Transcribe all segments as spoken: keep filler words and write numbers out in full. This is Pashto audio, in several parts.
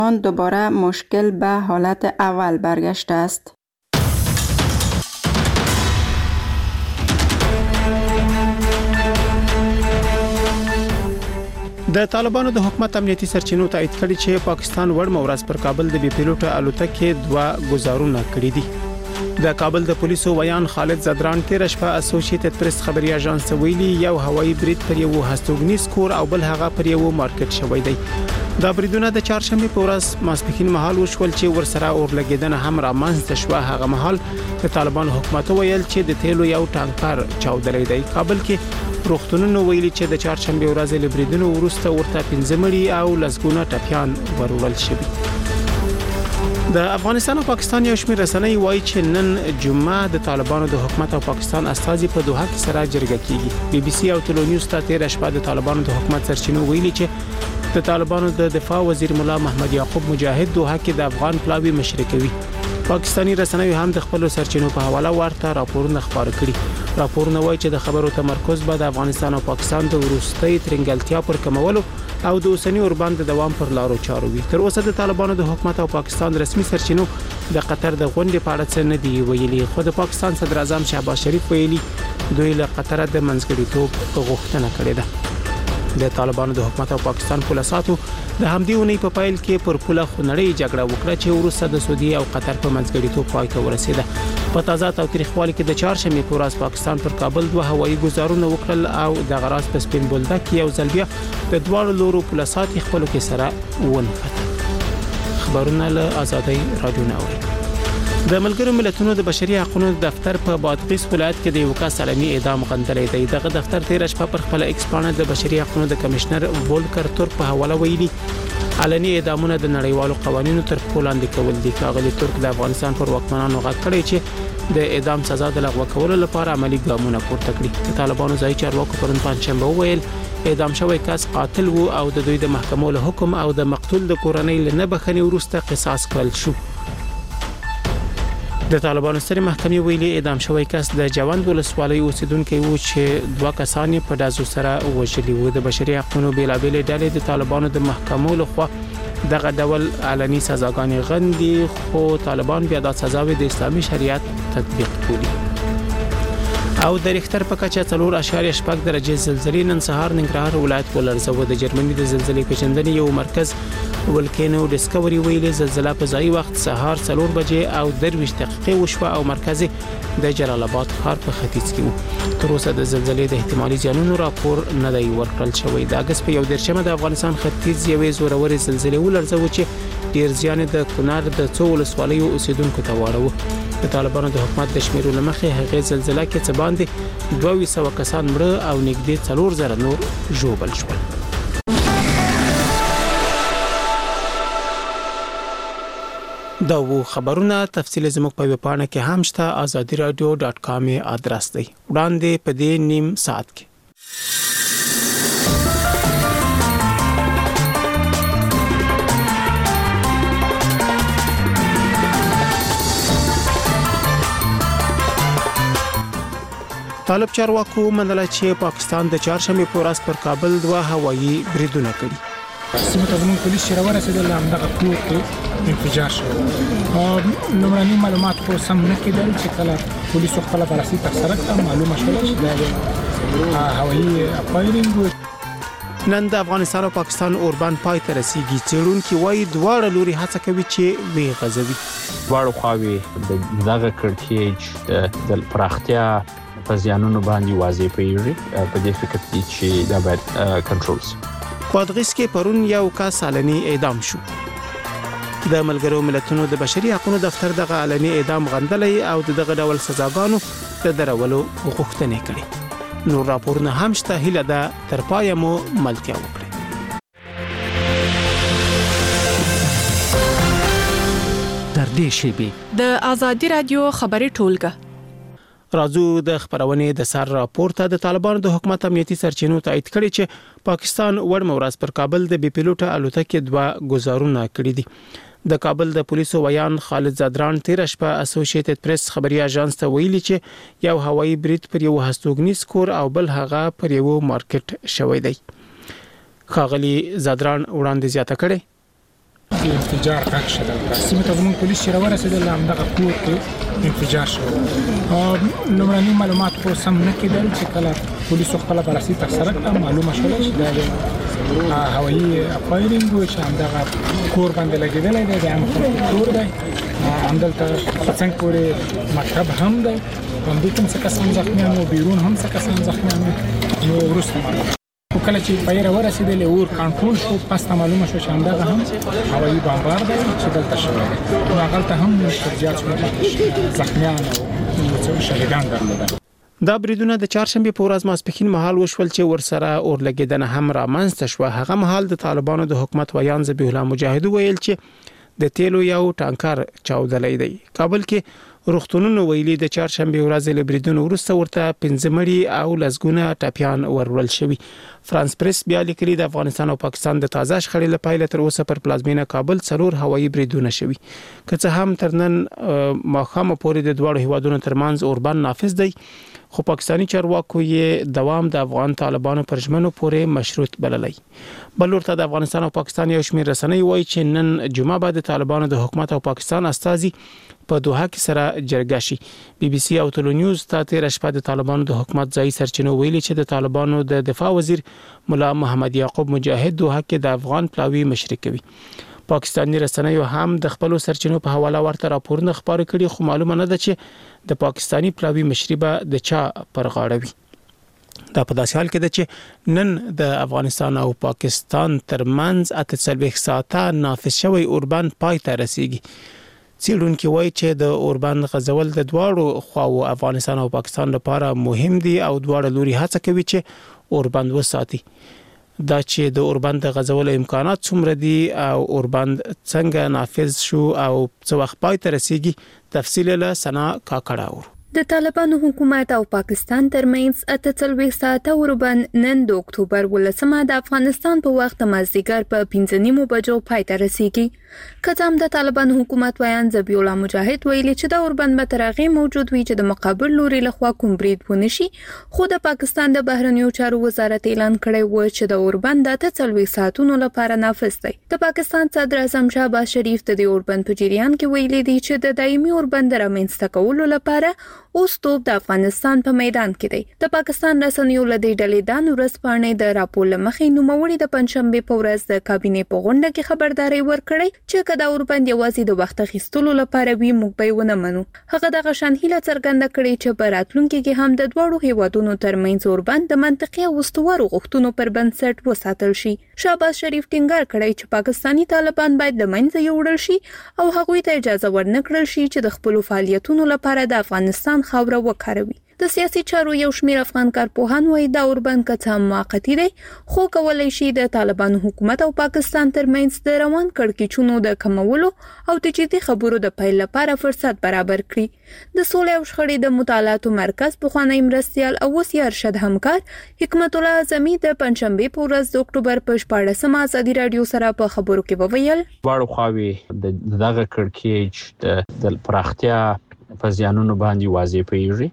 آن دوباره مشکل به حالت اول برگشته است. د طالبانو د حکومت امنیتي سرچینو تایید کړي چې پاکستان وړ مورز پر کابل د بي پیلوټه الوتکې دوه گزارونه کړي دي. د کابل د پولیسو ویان خالد زدران تیر شپه اسوسییټډ پریس خبري اژانس ویلي یو هوایي برید پر یو هستوګنیز کور او بل هغه پر یو مارکیټ شوی دی. دا بریدونه د چهارشنبه په ورځ ماسپښین مهال وشول چې ورسره اور لګیدنه هم رامنځته شوه. هغه مهال د طالبانو حکومت ویل چې د تیلو یو ټانکر چاودلې دی. کابل کې روغتونونو ویلي چې د چهارشنبه ورځ له بریدونو وروسته ورته پنځه مړي او لسګونه ټپيان ورول شوي. د افغانستان او پاکستان یو شمېر رسنۍ وایي چې نن جمعه د طالبانو د حکومت او پاکستان استازي په دوحه کې سره جرګه کیږي. بي بي سي او ټلو نیوز ته تیر شپه د طالبانو د حکومت سرچینو ویلي چې د طالبانو د دفاع وزیر مولا محمد یعقوب مجاهد دوحه کې د افغان پلاوی مشري کوي. پاکستانی رسنۍ هم د خپل سرچینو په حواله ورته راپورونه خبر کړي. راپورونه وایي چې د خبرو تمرکز به د افغانستان او پاکستان د وروستۍ ترنګلتیا پر کمولو او د اوسنی اوربند د دوام پر لارو چارو وي. تر اوسه د طالبانو د حکومت او پاکستان رسمي سرچینو د قطر د غونډې په اړه څه نه دی ویلي. خو د پاکستان صدر اعظم شهباز شریف ویلي دوی له قطر د منځګړیتوب غوښتنه کړې ده. د طالبانو د حکومت او پاکستان پولیساتو د همدې ونی په پایل کې پر پوله خنړې جګړه وکړه چې وروسته د سعودي او قطر په منځګړیتوب پای ته ورسېده. په تازه تاریخوالي کې د چهارشنبه په ورځ پاکستان پر کابل دوه هوایي گزارونه وکړل او د غراس په سپین بولدک یو ځل بیا د دوه لورو پولیسات خپل کې سره ونښت. خبرونه له آزادۍ رادیو ناوړي. د ملګرو ملتونو د بشري حقوقو دفتر په بادغیس ولایت کې د یو کس علني اعدام غندلې دی. دغه دفتر تیر شپه پر خپل ایکس پاڼه د بشري حقوقو د کمشنر وولکر تورک په حواله ویلي علني اعدامونه د نړیوالو قوانینو تر پښو لاندې کول دي. کاغلی تورک د افغانستان پر واکمنانو غږ کړی چې د اعدام سزا د لغوه کولو لپاره عملی ګامونه پورته کړي. د طالبانو ځای چارواکو پرون پنځشنبه وویل اعدام شوی کس قاتل وو او د دوی د محکمو له حکم او د مقتول د کورنۍ له نه بخښنې وروسته قصاص کړل شو. د طالبانو سترې محکمې ویلي اعدام شوی کس د جوند ولسوالۍ اوسیدونکو وو چې دوه کسان په دازو سره وژلي وو. د بشري حقوقو بیلابېل ډلې د طالبانو د محکمو لخوا دغه ډول علني سزاګانې غندي، خو طالبان بیا د سزاوي د اسلامي شریعت تطبیق کوي. او د ریختر په کچه څلور اشاریه شپږ درجه زلزلې نن سهار ننګرهار ولایت ولرزو. د جرمني د زلزلې پیژندنې یو مرکز ولکانو ډیسکوري ویلي زلزلہ په ځای وخت سهار څلور بجې او درویشت دقیقې وشوه او مرکز د جلال آباد ښار په ختیځ کې وو. تر اوسه د زلزلې د احتمالي زیانونو راپور نه دی ورکړل شوی. د اگست په یو دیرشمه د افغانستان ختیځ یوې زورورې زلزلې ولرزو چې ډیر زیان د کونړ د څو ولسوالیو اوسیدونکو ته واړو. د طالبانو د حکومت د شمیرو لمخې هغه زلزلہ کې څه باندې دوه سوه کسان مړه او نږدې څلور زره نور ژوبل شول. دا وو خبرونه. تفصیل زموږ په ویب پاڼه کې هم شته azadi radio dot com ادرس دی. وړاندې په دې نیم ساعت کې طالب چارواکو منله چې پاکستان د چهارشنبه په ورځ پر کابل دوه هوایي بریدونه کړي. سیمه ته زموږ پولیس چې راورسېدل همدغه کور کې انفجار شو. لومړني معلومات خو سم نه کېدل چې کله پولیسو خپله بررسي ترسره کړه معلومه شوه چې دا هوایي فایرینګ. نن د افغانستان او پاکستان اوربند پای ته رسیږي. څېړونکي وایي دواړه لوري هڅه کوي چې وی غځوي. دواړو خواوې د دغه کړکېچ د پراختیا په زیانونو باندې واضح پیږي. په دې فکر کې چې دا باید کنټرول شي. بادغیس کې پرون یو کس علني اعدام شو. د ملګرو ملتونو د بشري حقوقو دفتر دغه علني اعدام غندلې او دغه ډول سزاګانو د درولو غوښتنه کړې. نور راپورونه هم شته. هیله ده تر پایه مو ملتیا وکړي. تر دې شیبې د آزادي رادیو خبري ټولګه راځو د خبرونې د سر راپورته. د طالبانو د حکومت امنیتي سرچینو تایید کړي چې پاکستان وړ مورز پر کابل د بي پیلوټه الوتکې دوه گزارونه کړي دي. د کابل د پولیسو ویان خالد زدران تیر شپه اسوسییټډ پریس خبري اژانس ته ویلي چې یو هوایي برید پر یو هستوګنیز کور او بل هغه پر یو مارکیټ شوی دی. خاغلی زدران وړاندې زیاته کړي د انفجار غږ شو دلته سیمه ته زموږ پولیس چې راورسېدل همدغه کور کې انفجار شو. لومړني معلومات خو سم نه کېدل چې کله پولیسو خپله بررسي ترسره کړه معلومه شوله چې دا د هوایي فایرینګ و چې همدغه کور باندې لګېدلی دی د عامو خلکو کور دی. همدلته څنګ پورې مکتب هم دی همدې کوم څه کسان زخمیان وو بیرون هم څه کسان زخمیان وو نو وروسته معلومه خو کله چې فایر ورسېدل اور کنټرول شو پس ته معلومه شو چې همدغه هم هوایي بمبار دی چې دلته شوی دی نو هغلته هم زیات شمېر زخمیان او شهیدان درلودل. دا بریدونه د چهارشنبه په ورځ ماسپښین مهال وشول چې ورسره اور لګیدنه هم رامنځته شوه. هغه مهال د طالبانو د حکومت ویان ذبیح الله مجاهد ویل چې د تیلو یو ټانکر چاودلې دی. کابل کې روغتونونو ویلي د چهارشنبه ورځ له بریدونو وروسته ورته پنځه مړي او لسګونه ټاپیان ورول شوي. فرانس پریس بیا لیکلي د افغانستان او پاکستان د تازه شخړې له پایله تر اوسه پر پلازمینه کابل څلور هوایي بریدونه شوي. که څه هم تر نن ماښامه پورې د دواړو هیوادونو ترمنځ اوربند نافذ دی خو پاکستانی چارواکو یې دوام د افغان طالبانو پر ژمنو پورې مشروط بللی. بل ورته د افغانستان او پاکستان یو شمېر رسنۍ وایي چې نن جمعه بعد د طالبانو د حکومت او پاکستان استازي په دوحه کې سره جرګه شي. بي بي سي او ټلو نیوز ته تیر شپه د طالبانو د حکومت ځای سرچینو ویلي چې د طالبانو د دفاع وزیر مولا محمد یعقوب مجاهد دوحه کې د افغان پلاوی مشري کوي. پاکستانی رسنیو هم د خپل سرچینو په حواله ورته راپورونه خبرې کړي خو معلومه نه ده چې د پاکستانی پلاوی مشري به د چا پر غاړه وي. دا په داسې حال کې ده چې نن د افغانستان او پاکستان ترمنځ اته څلوېښت ساعته نافذ شوی اوربند پای ته رسیږي. څېړونکي وایي چې د اوربند غځول د دواړو خواو افغانستان او پاکستان لپاره مهم دي او دواړه لوري هڅه کوي چې اوربند وساتي. دا چې د اوربند غځولو امکانات څومره دي او اوربند څنګه نافذ شو او څو وخت پای ته رسیږي تفصیل له سنا کاکړاور. د طالبانو حکومت او پاکستان ترمنځ اته څلوېښت ساعته اوربند نن د اکتوبر ولسمه د افغانستان په وخت مازدیګر په پنځه نیمو بجو پای ته رسیږي. که هم د طالبانو حکومت ویان ذبیح الله مجاهد ویلي چې د اوربند به تر هغې موجود وي چې د مقابل لوري لخوا کوم برید ونه شي خو د پاکستان د بهرنیو چارو وزارت اعلان کړی و چې د اوربند د اته څلوېښت ساعتونو لپاره نافذ دی. د پاکستان صدر اعظم شهباز شریف د دې اوربند په جریان کې ویلي دی چې د دایمي اوربند رامنځته کولو لپاره اوس توپ د افغانستان په میدان کې دی. د پاکستان رسنیو له دې ډلې د ورځپاڼې د راپور لمخې نوموړي د پنځشنبه په ورځ د کابینې په غونډه کې خبرداري ورکړې چې کدا اوربند یوازې د وخت اخیستلو لپاره وي موږ به ونه منو. هغه د غشن هیله څرګنده کړې چې په راتلونکي کې هم د دواړو هیوادونو ترمنځ اوربند د منطقي او استوارو غوښتنو پر بنسټ وساتل شي. شهباز شریف ټینګار کړی چې پاکستانی طالبان باید د منځه یوړل شي او هغوی ته اجازه ورنکړل شي چې د خپل فعالیتونو لپاره د افغانستان خاوره وکاروي. د سیاسي چارو یو شمېر افغان کارپوهان وایي دا اوربند که څه هم موقتي دی خو کولی شي د طالبانو حکومت او پاکستان ترمنځ د روان کړکېچونو د کمولو او د جدي خبرو د پیل لپاره فرصت برابر کړي. د سولې او شخړې د مطالعاتو مرکز پخوانی مرستیال او اوس یې ارشد همکار حکمت الله اعظمي د پنځشنبې په ورځ د اکتوبر په شپاړسمه ازادي راډیو سره په خبرو کې وویل دواړو خواوې د دغه کړکېچ د پراختیا په ځانونو باندې واضح پیږي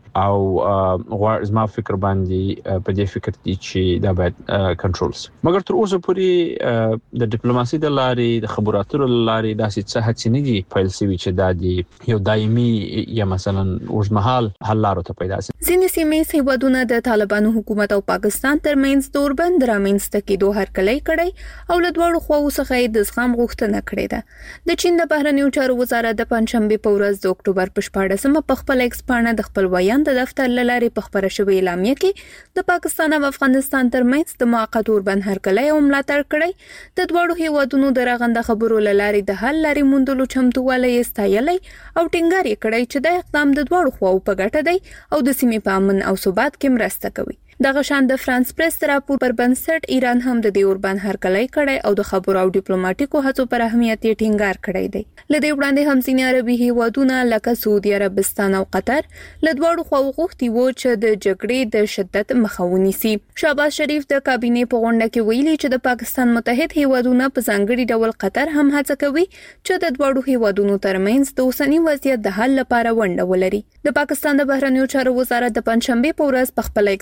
او غواړ زما فکر باندې په دې فکر دي چې دا باید کنټرول شي. مګر تر اوسه پورې د ډیپلوماسي د لارې د خبرو اترو لارې داسې څه هڅې نه دي پیل شوي چې دا د یو دایمي یا مثلا اوږدمهال حل لارو ته پیدا شي. ځینې سیمې هیوادونه د طالبانو حکومت او پاکستان ترمنځ د اوربند رامنځته کېدو هرکلی کړی او له دواړو خواوو څخه یې د زغم غوښتنه کړې ده. د چین د بهرنیو چارو وزارت د پنځشنبه په ورځ د اکتوبر په شپاړسمه په خپل ایکس پاڼه د خپل ویان د دفتر لارې په خبره شوې اعلامیه کې د پاکستان او افغانستان ترمنځ د موقت اوربند هرکلی او ملاتړ کړی. د دواړو هیوادونو د رغنده خبرو لارې د حل لارې موندلو چمتووالی یې ستایلی او ټینګار یې کړی چې دا اقدام د دواړو خواوو په ګټه دی او د سیمې په امن او ثبات کې مرسته کوي. دغه شان د فرانس پریس راپور پر بنسټ ایران هم د دې اوربند هرکلی کړی او د خبرو او ډیپلوماټیکو هڅو پر اهمیت یې ټینګار کړی دی. له دې وړاندې هم ځینې عربي هیوادونه لکه سعودي عربستان او قطر له دواړو خواوو غوښتي وو چې د جګړې د شدت مخه ونیسي. شهباز شریف د کابینې په غونډه کې ویلي چې د پاکستان متحد هیوادونه په ځانګړي ډول قطر هم هڅه کوي چې د دواړو هیوادونو ترمنځ د اوسني وضعیت د حل لپاره ونډه ولري. د پاکستان د بهرنیو چارو وزارت د پنځشنبه په ورځ په خپل ایکس پاڼه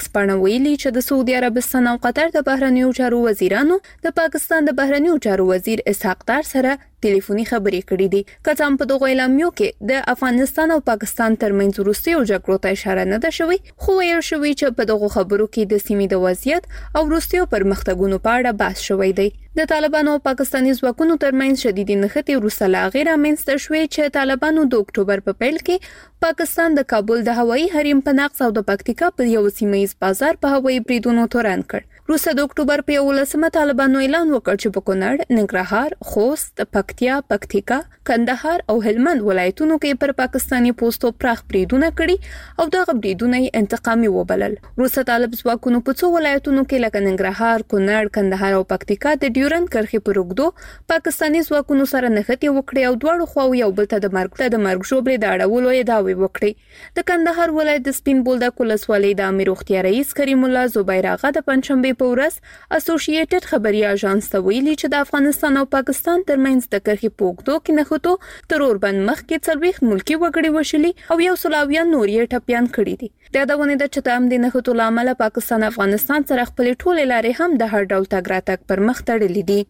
ویلي چې د سعودي عربستان او قطر د بهرنیو چارو وزیرانو د پاکستان د بهرنیو چارو وزیر اسحاق دار سره ټلیفوني خبرې کړې دي. که څه په دغه اعلامیو کې د افغانستان او پاکستان ترمنځ وروستیو جګړو ته اشاره نه ده شوې، خو ویل شوې چې په دغه خبرو کې د سیمې د وضعیت او وروستیو پرمختګونو په اړه بحث شوی دی. د طالبانو او پاکستاني ځواکونو ترمنځ شدیدې نښتې وروسته لا غیر رامنځته شوې چې طالبانو د اکتوبر په پیل کې پاکستان د کابل د هوایي حریم په نقض او د پکتیکا په یو سیمه ییز بازار په هوایي بریدونو تورن کړ. روسه د اکتوبر په یولسمه طالبانو اعلان وکړ چې په کونړ، ننګرهار، خوست، پکتیا، پکتیکا، کندهار او هلمند ولایتونو کې پر پاکستاني پوسټو پراخ بریدونه کړي او دغه بریدونه یې انتقامي وبلل. روسه طالب ځواکونو په څو ولایتونو کې لکه ننګرهار، کونړ، کندهار او پکتیکا د ډیورند کرښې پر اوږدو پاکستاني ځواکونو سره نښتې وکړې او دواړو خواو یو بل ته د مرګ ته د مرګ ژوبلې د اړولو ادعاوې وکړې. د کندهار ولایت د سپین بولدک ولسوالۍ د امیر روغتیا رئیس کریم الله زبیر آغا د پنځشنبه په ورځ اسوسییټډ خبري اژانس ته ویلي چې د افغانستان او پاکستان ترمنځ د کرښې په اوږدو کې نښتو تر اوربند مخکې څلوېښت ملکي وګړي وشلي او یو سل اویا نور یې ټپیان کړي دي. د یادونې ده چې د همدې نښتو له امله پاکستان افغانستان سره خپلې ټولې لارې هم د هر ډول تګ راتګ پر مخ تړلې دي.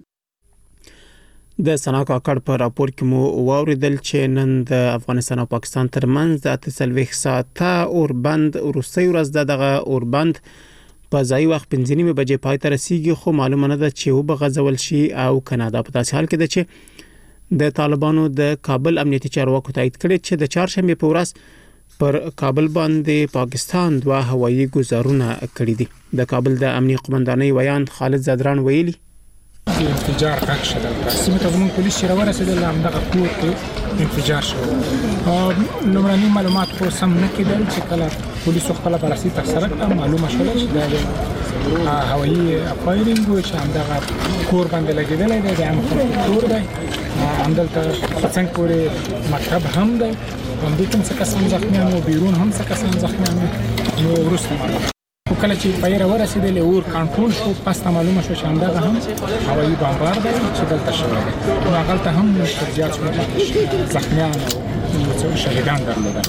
د سنا کاکړ په راپور کې مو واوریدل چې نن د افغانستان او پاکستان ترمنځ د اته څلوېښت ساعته اوربند وروستۍ ورځ دغه اوربند په ځای وخت پنځه نیمې بجې پای ته رسیږي، خو معلومه نه ده چې وبغځول شي او کنه. دا په داسې حال کې ده چې د طالبانو د کابل امنیتي چارواکو تایید کړی چې د چهارشنبې په ورځ پر کابل باندې پاکستان دوه هوایي ګزارونه کړي دي. د کابل د امنیتي قومندانۍ ویان خالد زدران ویلي انفجار حق شدل سیمه ته زموږ پولیس چې راورسېدل همدغه کور کې انفجار شو. لومړني معلومات خو سم نه کېدل چې کله پولیسو خپله بررسي ترسره کړه معلومه شوله چې دا هوایي فایرینګ و چې همدغه کور باندې لګېدلی دی، د عامو خلکو کور دی. همدلته څنګ پورې مکتب هم دی، همدې کوم څه کسان زخمیان وو، بیرون هم څه کسان زخمیان وو. نو وروسته معلومه خو کله چې پای راورسېدل اور کنټرول شو، پس ته معلومه شو چې همدغه هم هوایي بمبار دی چې دلته شوی دی. نو هغلته هم تر زیات شمېر زخمیان او شهیدان درلودل.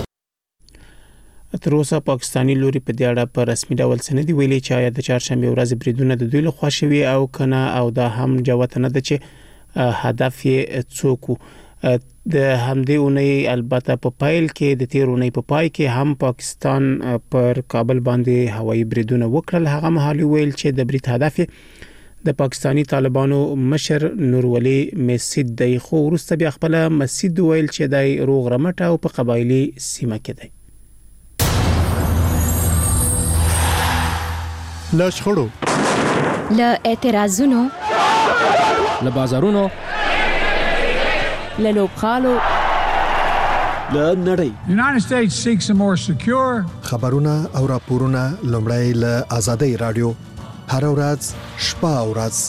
تر اوسه پاکستاني لوري په دې اړه په رسمي ډول څه نه دي ویلي چې آیا د چهارشنبې ورځې بریدونه د دوی لخوا شوي او کنه، او دا هم جوته نه ده چې هدف یې څوک و. د همدې اونۍ البته په پایل کې د تیر اونۍ په پای کې هم پاکستان پر کابل باندې هوایي بریدونه وکړل. هغه مهال ویل چې د برید هدف د پاکستانی طالبانو مشر نورولي مسجد دی، خو وروسته بیا خپل مسجد ویل چې دای روغ رمټ او په قبایلی سیمه کې دی. له شخړو، له اعتراضونو، له بازارونو، له لوبغالو، له نړۍ. United States seeks a more secure. خبرونه او راپورونه لومړی له آزادۍ رادیو هر ورځ شپه او ورځ.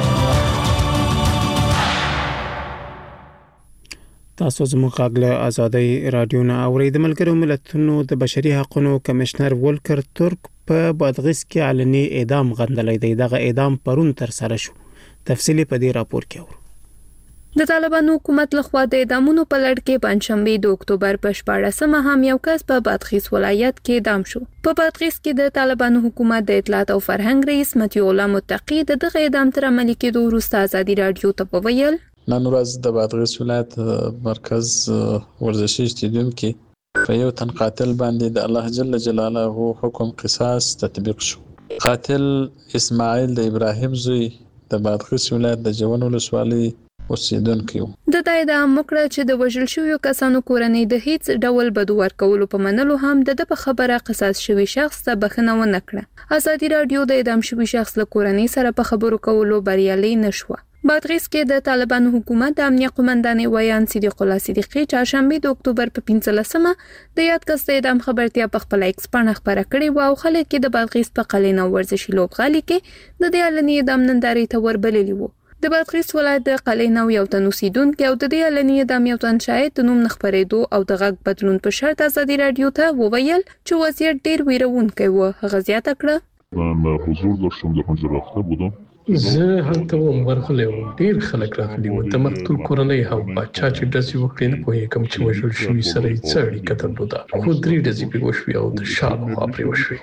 تاسو زموږ غږ له آزادۍ رادیو نه اورئ. د ملګرو ملتونو د بشري حقوقو کمشنر ولکر ترک په بادغیس کې علني اعدام غندلې دی. دغه اعدام پرون تر سره شو. تفصیلی په دې راپور کې اورو. د طالبانو حکومت لخوا د اعدامونو په لړ کې پنځشنبه د اکتوبر په شپاړسمه هم یو کس په بادغیس ولایت کې اعدام شو. په بادغیس کې د طالبانو حکومت د اطلاعات او فرهنګ رئیس متي الله متقی د دغه اعدام تر عملي کېدو وروسته ازادي رادیو ته وویل نن ورځ د بادغیس ولایت مرکز ورزشي استادیوم کې په یو تن قاتل باندې د الله جل جلاله حکم قصاص تطبیق شو. قاتل اسماعیل د ابراهیم زوی د بادغیس ولایت د جوان ولسوالۍ اوسیدونکو. د دا اعدام وکړه چې د وژل شویو کسانو کورنۍ د هیڅ ډول بدو ورکولو په منلو هم د په خبره قصاص شوی شخص ته بخښنه ونه کړه. ازادي رادیو د اعدام شوی شخص له کورنۍ سره په خبرو کولو بریالي نشوه. بادغیس کې د طالبانو حکومت د امنیت قومندانۍ ویان صدیق الله صدیقی چهارشنبه د اکتوبر په پنځلسمه د یاد کس د اعدام خبرتیا په خپل ایکس باندې خبره کړې و او خلک کې د بادغیس په قلینه ورزشي لوبغالي کې د دې علني اعدام نندارې ته وربللی وو. د بادغیس ولایت د قلینه یو تن اوسیدونکو او د دې علني اعدام یو تن شاهد د نوم نخبرېدو او د غږ بدلون په شرط ازادي رادیو ته وویل چې وضعیت ډیر ویرونکی و. هغه زیاته کړه من حضور داشتم در اونجا رفته بودم زه هلته وم ورغلی وم، ډېر خلک راغلي وو، د مقتول کورنۍ او باچا چې ډزې وکړې نه پوهېږم چې وژل شوي سره یې څه اړیکه درلوده، خو درې ډزې پرې وشوې او د شا له خوا پرې وشوې.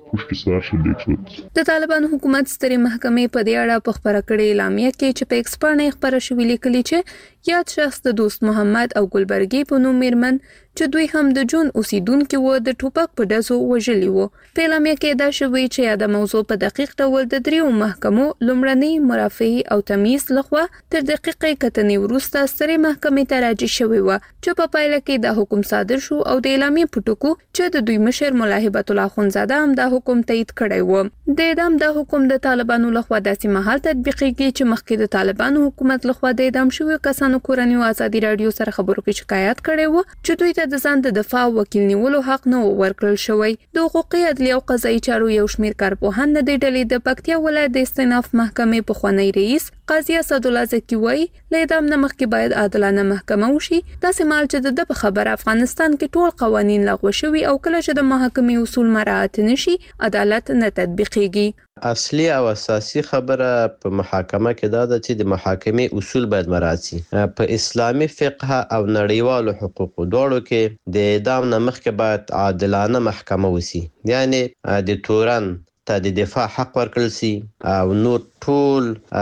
د طالبانو حکومت سترې محکمې په دې اړه په خپره کړې اعلامیه کې چې په ایکس باندې خپره شوې لیکلي چې یاد شخص د دوست محمد او ګلبرګې په نوم میرمن چې دوی هم د جون اوسیدونکو و د ټوپک په ډزو وژلي وو. په اعلامیه کې دا شوی چې دا موضوع په دقیق ډول د دریو محکمو لومړنۍ مرافعه او تمیز لخوا تر دقیقې کتنې وروسته سترې محکمې ته راجع شوی و چې په پایله کې دا حکم صادر شو او د اعلامیه په ټکو چې د دوی مشر مولا هبت الله خونزاده هم دا حکم تایید کړی و. د اعدام دا حکم د طالبانو لخوا داسې مهال تطبیقېږي چې مخکې د طالبانو حکومت لخوا د اعدام شوی کسانو کورنۍ ازادي رادیو سره خبرو کې شکایت کړي وو چې دوی ته د ځان د دفاع وکیل نیولو حق نه ورکړل شوی. د حقوقي عدالت او قضایي چارو یو شمېر کارپوهان د ډلې د پکتیا ولایت د استئناف محکمې په خوانی رئیس قاضي اسدالله زکی وایي له اعدام نه مخکې باید عادلانه محکمه وشي. داسې مال چې د په خبره افغانستان کې ټول قوانين لغوه شوي او کله چې د محکمې اصول مراعات نشي عدالت نه تطبیقېږي. اصلي او اساسي خبره په محاکمه کې دا ده چې د محاکمې اصول باید مراعات شي. په اسلامي فقه او نړیوالو حقوقو دواړو کې د اعدام نه مخکې باید عادلانه محکمه وشي، یعنی د تورن ته د دفاع حق ورکړل شي او نور ټول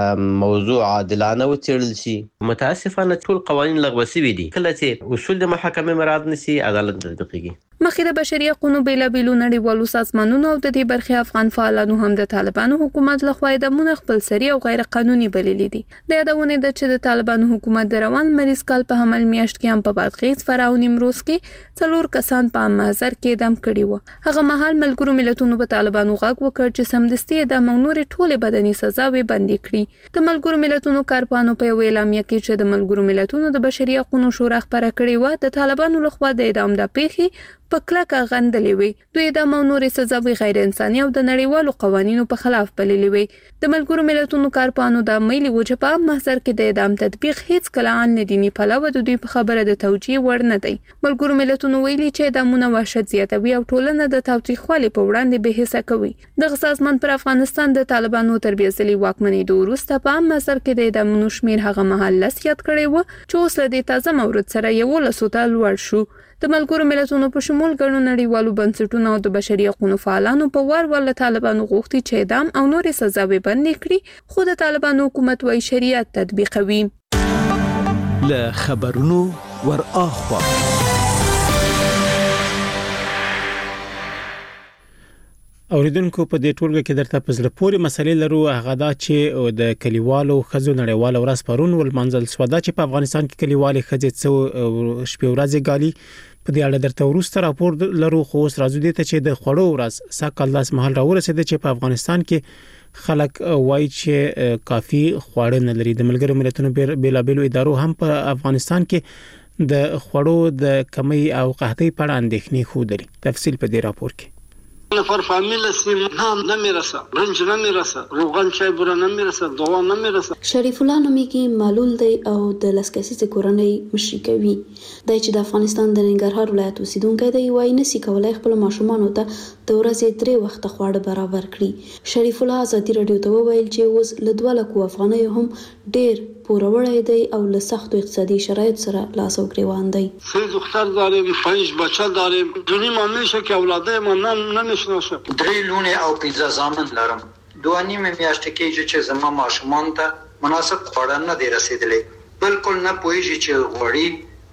موضوع عادلانه وڅېړل شي. متاسفانه ټول قوانین لغوه شوي دي. کله چې اصول د محاکمې مراعات نشي عدالت نه تطبیقېږي. مخکې د بشري حقوقو بیلابېلو نړیوالو سازمانونو او د دې برخې افغان فعالانو هم د طالبانو حکومت لخوا اعدامونه خپلسري او غیر قانوني بللي دي. د یادونه ده چې د طالبانو حکومت د روان مریض کال په حمل میاشت کې هم په بادغیس، فراه او نیمروز کې څلور کسان په محضر کې اعدام کړي وو. هغه مهال ملګرو ملتونو په طالبانو غږ وکړ چې سمدستي اعدام او نورې ټولې بدني سزاوي بندي کړي. د ملګرو ملتونو کارپوهانو په یو اعلامیه کې چې د ملګرو ملتونو د بشري حقوقو شورا خبره کړې و د طالبانو لخوا د اعدام د پیښې په کلکه غندلې وي. دوی د مونوري سزاوي غیر انساني او د نړیوالو قوانینو په خلاف بللې وي. د ملګرو ملتونو کارپوهانو د مېلي وجه په محضر کې د اعدام تطبیق هیڅ کله ان ندینی پلوه د دوی په خبره د توجیه ور نه دی. ملګرو ملتونو ویلي چې اعدامونه وحشت زیاتوي او ټولنه د تاوتریخوالي په وړاندې به حساب کوي. د سازمان پر افغانستان د طالبانو تربیځلي واکمنۍ د وروسته په محضر کې د اعدامونو شمیر هغه مهال لسیات کړي وو چې اوس له دې تازه مورد سره یو لسوته لوړ شو. د ملګرو ملتونو په شمول ګڼو نړیوالو بنسټونو او د بشري حقوقو فعالانو په وار ور له طالبانو غوښتي چې اعدام او نورې سزاوي بندي کړي، خو د طالبانو حکومت وايي شریعت تطبیقوي. له خبرونو ور اخوا اوریدونکو په دې ټولګه کې درته پزله پوري مسلې لرو. هغه دا چې د کلیوالو خزو نړیوال ورځ پرون ول منځل سودا چې په افغانستان کې کلیوالي خځې څو شپې ورځې غالي په دې اړه درته ورسته راپور لرو. خو اوس راځو دې ته چې د خړو ورځ ساکل داس محل راورسېد چې په افغانستان کې خلک وایي چې کافي خواړه نه لري. د ملګرو ملتونو بیلابېلو ادارو هم په افغانستان کې د خړو د کمی او قحطۍ په اړه اندېښنې خوده. تفصیل په دې راپور کې نفر فامیل اسمی نام نمیرسه، رنج نمیرسه، روغن چای بوره نمیرسه، دوا نمیرسه. شریف الله نومیږي معلول دی او د لسکسیزه کورنۍ مشري کوي. د چې د افغانستان د ننګرهار ولایت اوسیدونکی دی وایي نسی کولای خپل ماشومانو ته د ورځې درې وخته خواړه برابر کړي. شریف الله ازادي رادیو ته وویل چې اوس له دوه لکو افغانۍ هم ډېر پوروړی دی او له سختو اقتصادي شرایط سره لاس او گریوان دی. سه دختر داریم، پنج بچه داریم، دونی ما میشه که اولاده ما نمیشناسه. درې لونه او پنځه زامن لرم. دوه نیمه میاشتې کېږي چې زما ماشومان ته مناسب خواړه نه دی رسیدلی. بالکل نه پوهیږي چې غوړي،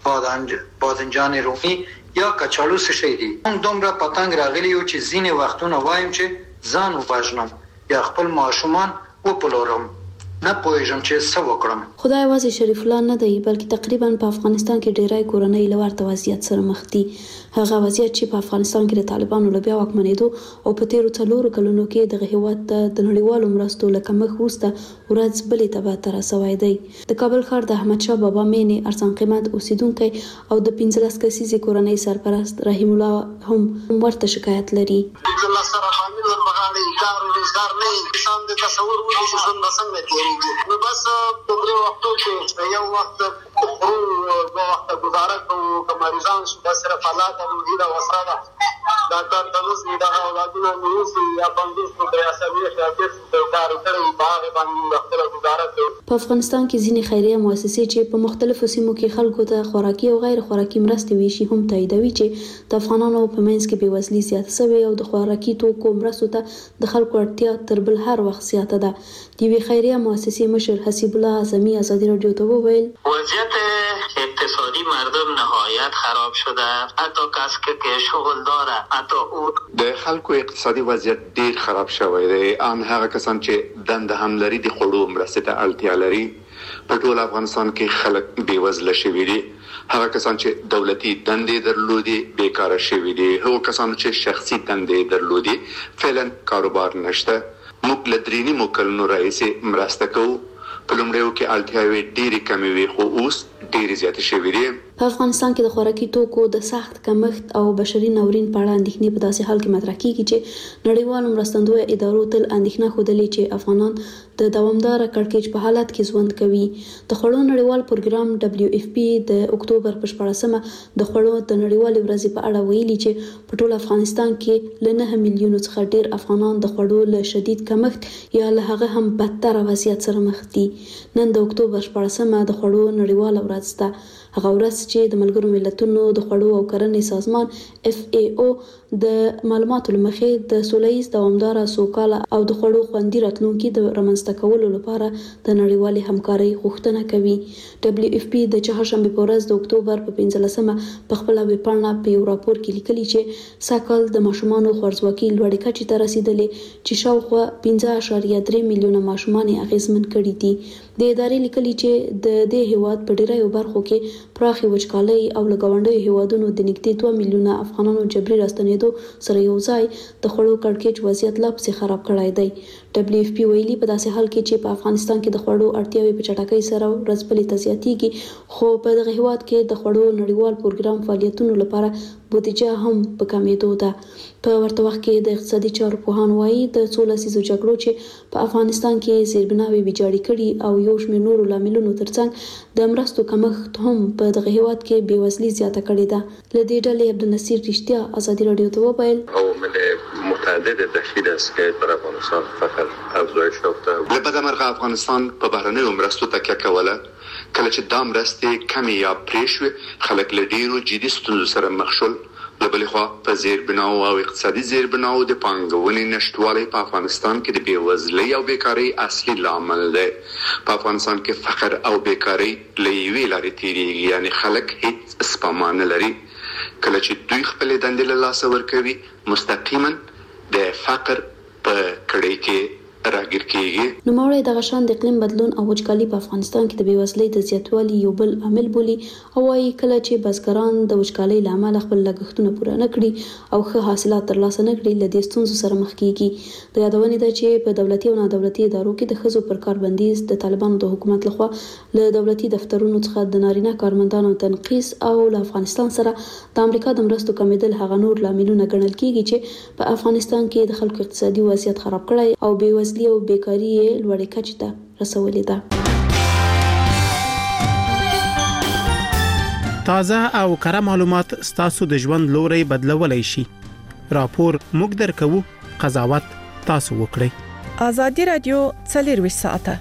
بادنجان رومي یا کچالو څه شی دي. موږ دومره پتنګ راغلی یو چې ځینې وختونه وایم چې ځان وباژنم یا خپل ماشومان وپلورم. نه پوهیږم چې څه وکړم. خدای یوازې شریف الله نه دی بلکې تقریبا په افغانستان کې ډیری کورنۍ له ورته وضعیت سره مخ دي. هغه وضعیت چې په افغانستان کې د طالبانو له بیا واکمنېدو او په تیرو څلورو کلونو کې د هیواد د نړیوالو مرستو له کمښت وروسته ورځ بلې ته به تر رسوی دی. د کابل ښار د احمد شاه بابا مینې ارزان قیمت اوسیدونکی او د پنځلس کسیزې کورنۍ سرپرست رحیم الله هم ورته شکایت لري. الله سره حامل ورمغاړي کار او روزګار نه انسان د تصور ودی چې څنګه څنګه تیریږي. نو بس په دې وختو کې یو وخت او دوه وخت گزاره کوو که مریضان شو د صرف حالات او دې دا وسره ده دا کار تموز وي دغه اولادونه مې اوسي یا پنځوس فوټه یا څلوېښت یا دېرش فوټه کار کړی په هغې باندې موږ خپله ګزاره کوو. په افغانستان کې ځینې خیریه مؤسسې چې په مختلفو سیمو کې خلکو ته خوراکي او غیر خوراکي مرستې ویشي هم تاییدوي چې د افغانانو په منځ کې بېوزلي زیاته شوې او د خوراکي توکو مرستو ته د خلکو اړتیا تر بل هر وخت زیاته ده. د یوې خیریه مؤسسې مشر حسیب الله اعظمي ازادي رادیو ته وویل وضعیت اقتصادی مردم نهایت خراب شده، حتی کسی که شغل داره حتی او د خلکو اقتصادي وضعیت ډیر خراب شوی دی. ان هغه کسان چې دنده هم لري د خوړو مرستې ته اړتیا لري په ټول افغانستان کې خلک بیوزله شوي دي. هغه کسان چې دولتي دندې درلودي بیکاره شوي دي. هغه کسان چې شخصي دندې درلودي فعلا کاروبار نشته. موږ له درې نیمو کلونو راهیسې مرسته کوو. په لومړیو کې اړتیاوې ډېرې کمې وې خو اوس ډېرې زیاتې شوې دي. په افغانستان کې د خوراکي توکو د سخت کمښت او بشري ناورین په اړه اندېښنې په داسې حال کې مطرح کیږي چې نړیوالو مرستندویه ادارو تل اندېښنه ښودلې چې افغانان د دوامداره کړکېچ په حالت کې ژوند کوي. د خوړو نړیوال پروګرام دبليو اف پی د اکتوبر په شپاړسمه د خوړو د نړیوالې ورځې په اړه ویلي چې په ټول افغانستان کې له نه میلیونو څخه ډېر افغانان د خوړو له شدید کمښت یا له هغه هم بدتر وضعیت سره مخ دي. نن د اکتوبر شپاړسمه د خوړو نړیواله ورځ ده. هغه ورځ چې د ملګرو ملتونو د خوړو او کرنې سازمان اف ای او د معلوماتو لمخې د سولهییز دوامداره سوکاله او د خوړو خوندي راتلونکي د رامنځته کولو لپاره د نړیوالې همکارۍ غوښتنه کوي. دبليو اف پی د چهارشنبې په ورځ د اکتوبر په پنځلسمه په خپله ویبپاڼه په یو راپور کې لیکلي چې سږکال د ماشومانو خوارځواکي لوړې کچې ته رسیدلې چې شاوخوا پنځه اعشاریه درې میلیونه ماشومان یې اغېزمن کړي دي. د ادارې لیکلي چې د دې هیواد په ډیرو برخو کې پراخي وچکالۍ او له ګاونډیو هیوادونو د نږدې دوه میلیونه افغانانو جبري راستنېدو سره یو ځای د خوړو کړکېچ وضعیت لا پسې خراب کړی دی. دبليو اف پی ویلي په داسې حال کې چې په افغانستان کې د خوړو اړتیاوې په چټکۍ سره ورځ بلې ته زیاتېږي خو په دغه هیواد کې د خوړو نړیوال پروګرام فعالیتونو لپاره بودیجه هم په کمېدو ده. په ورته وخت کې د اقتصادي چارو پوهان وایي د څو لسیزو جګړو چې په افغانستان کې زیربناوې ویجاړې کړي او یو شمېر نورو لاملونو ترڅنګ د مرستو کمښت هم په دغه هیواد کې بېوزلي زیاته کړې ده. له دې ډلې عبدالنصیر رښتیا ازادي راډیو ته وویل عوامل متعدد دخیل است که بر افغانستان فقر افزایش یافته. له بده مرغه افغانستان په بهرنیو مرستو تکیه کوله. کله چې دا مرستې کمې یا پرې شوې خلک له ډېرو جدي ستونزو سره مخ شول. له بلې خوا په زیربناو او اقتصادي زیربناو د پانګونې نشتوالی په افغانستان کې د بېوزلۍ او بیکارۍ اصلي لامل دی. په افغانستان کې فقر او بیکارۍ له یوې لارې تېرېږي، یعنې خلک هیڅ سپما نه لري. کله چې دوی خپلې دندې له لاسه ورکوي مستقیما د فقر په کړۍ کې راګیر کیږي. نوموړی دغه شان د اقلیم بدلون او وچکالي په افغانستان کې د بېوزلۍ د زیاتوالي یو بل عامل بولي او وايي کله چې بزګران د وچکالۍ له امله خپل لګښتونه پوره نه کړي او ښه حاصلات ترلاسه نه کړي له دې ستونزو سره مخ کیږي. د یادونې ده چې په دولتي او نادولتي ادارو کې د ښځو پر کار بندیز د طالبانو د حکومت لخوا له دولتي دفترونو څخه د نارینه کارمندانو تنقیص او له افغانستان سره د امریکا د مرستو کمیدل هغه نور لاملونه ګڼل کیږي چې په افغانستان کې د خلکو اقتصادي وضعیت خراب کړی او بېوزلي او بیکاری یې لوړې کچې ته رسولې ده. تازه او کره معلومات ستاسو د ژوند لوري بدلولای شي. راپور موږ درکو، قضاوت تاسو وکړئ. ازادي رادیو څلور ساعته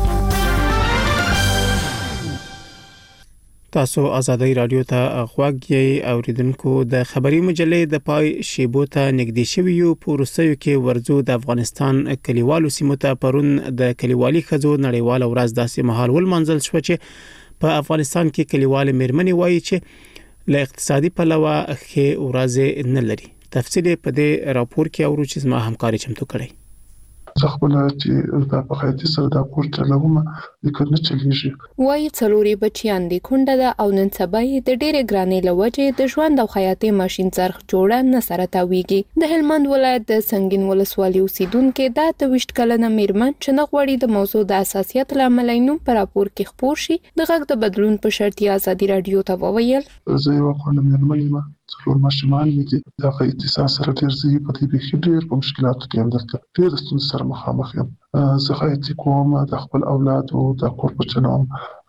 تاسو ازادي رادیو ته غوږ یې اوریدونکو. د خبري مجلې د پای شیبو ته نږدې شویو پورسیو کې ورزو د افغانستان کلیوالو سیمو ته پرون د کلیوالي خزو نړیواله ورځ داسې مهال ولمنځل شو چې په افغانستان کې کلیوال مېرمنې وایي چې له اقتصادي پلوه ښه ورځ نه لري. تفصیل په دې راپور کې اورو چې زما همکاري چمتو کړی. زه خپل چې دا په خیاطي سره دا کور چلوم لیکن نه چلیږي. وایي څلوري بچیان دي کونډه ده او نن سبا یې د ډېرې ګرانۍ له وجې د ژوند او خیاطي ماشین څرخ جوړه نه سره تاویږي. د هلمند ولایت د سنگین ولسوالۍ اوسیدونکو د اته ویشت کلنه میرمن چې نه غواړي د موضوع د اساسیت له امله نوم په راپور کې خپور شي د غږ د بدلون په شرط یې ازادي رادیو ته وویل. زه یو خپل میرمن یم څلور ماشومان دي. دا په اتصال سره ډېر زی په دې کې ډېر په مشکلاتو کې هم درته ډېر ستونزې سره مخامخ یم. زه خیاطي کوم د خپل اولاد او د کور په چلوم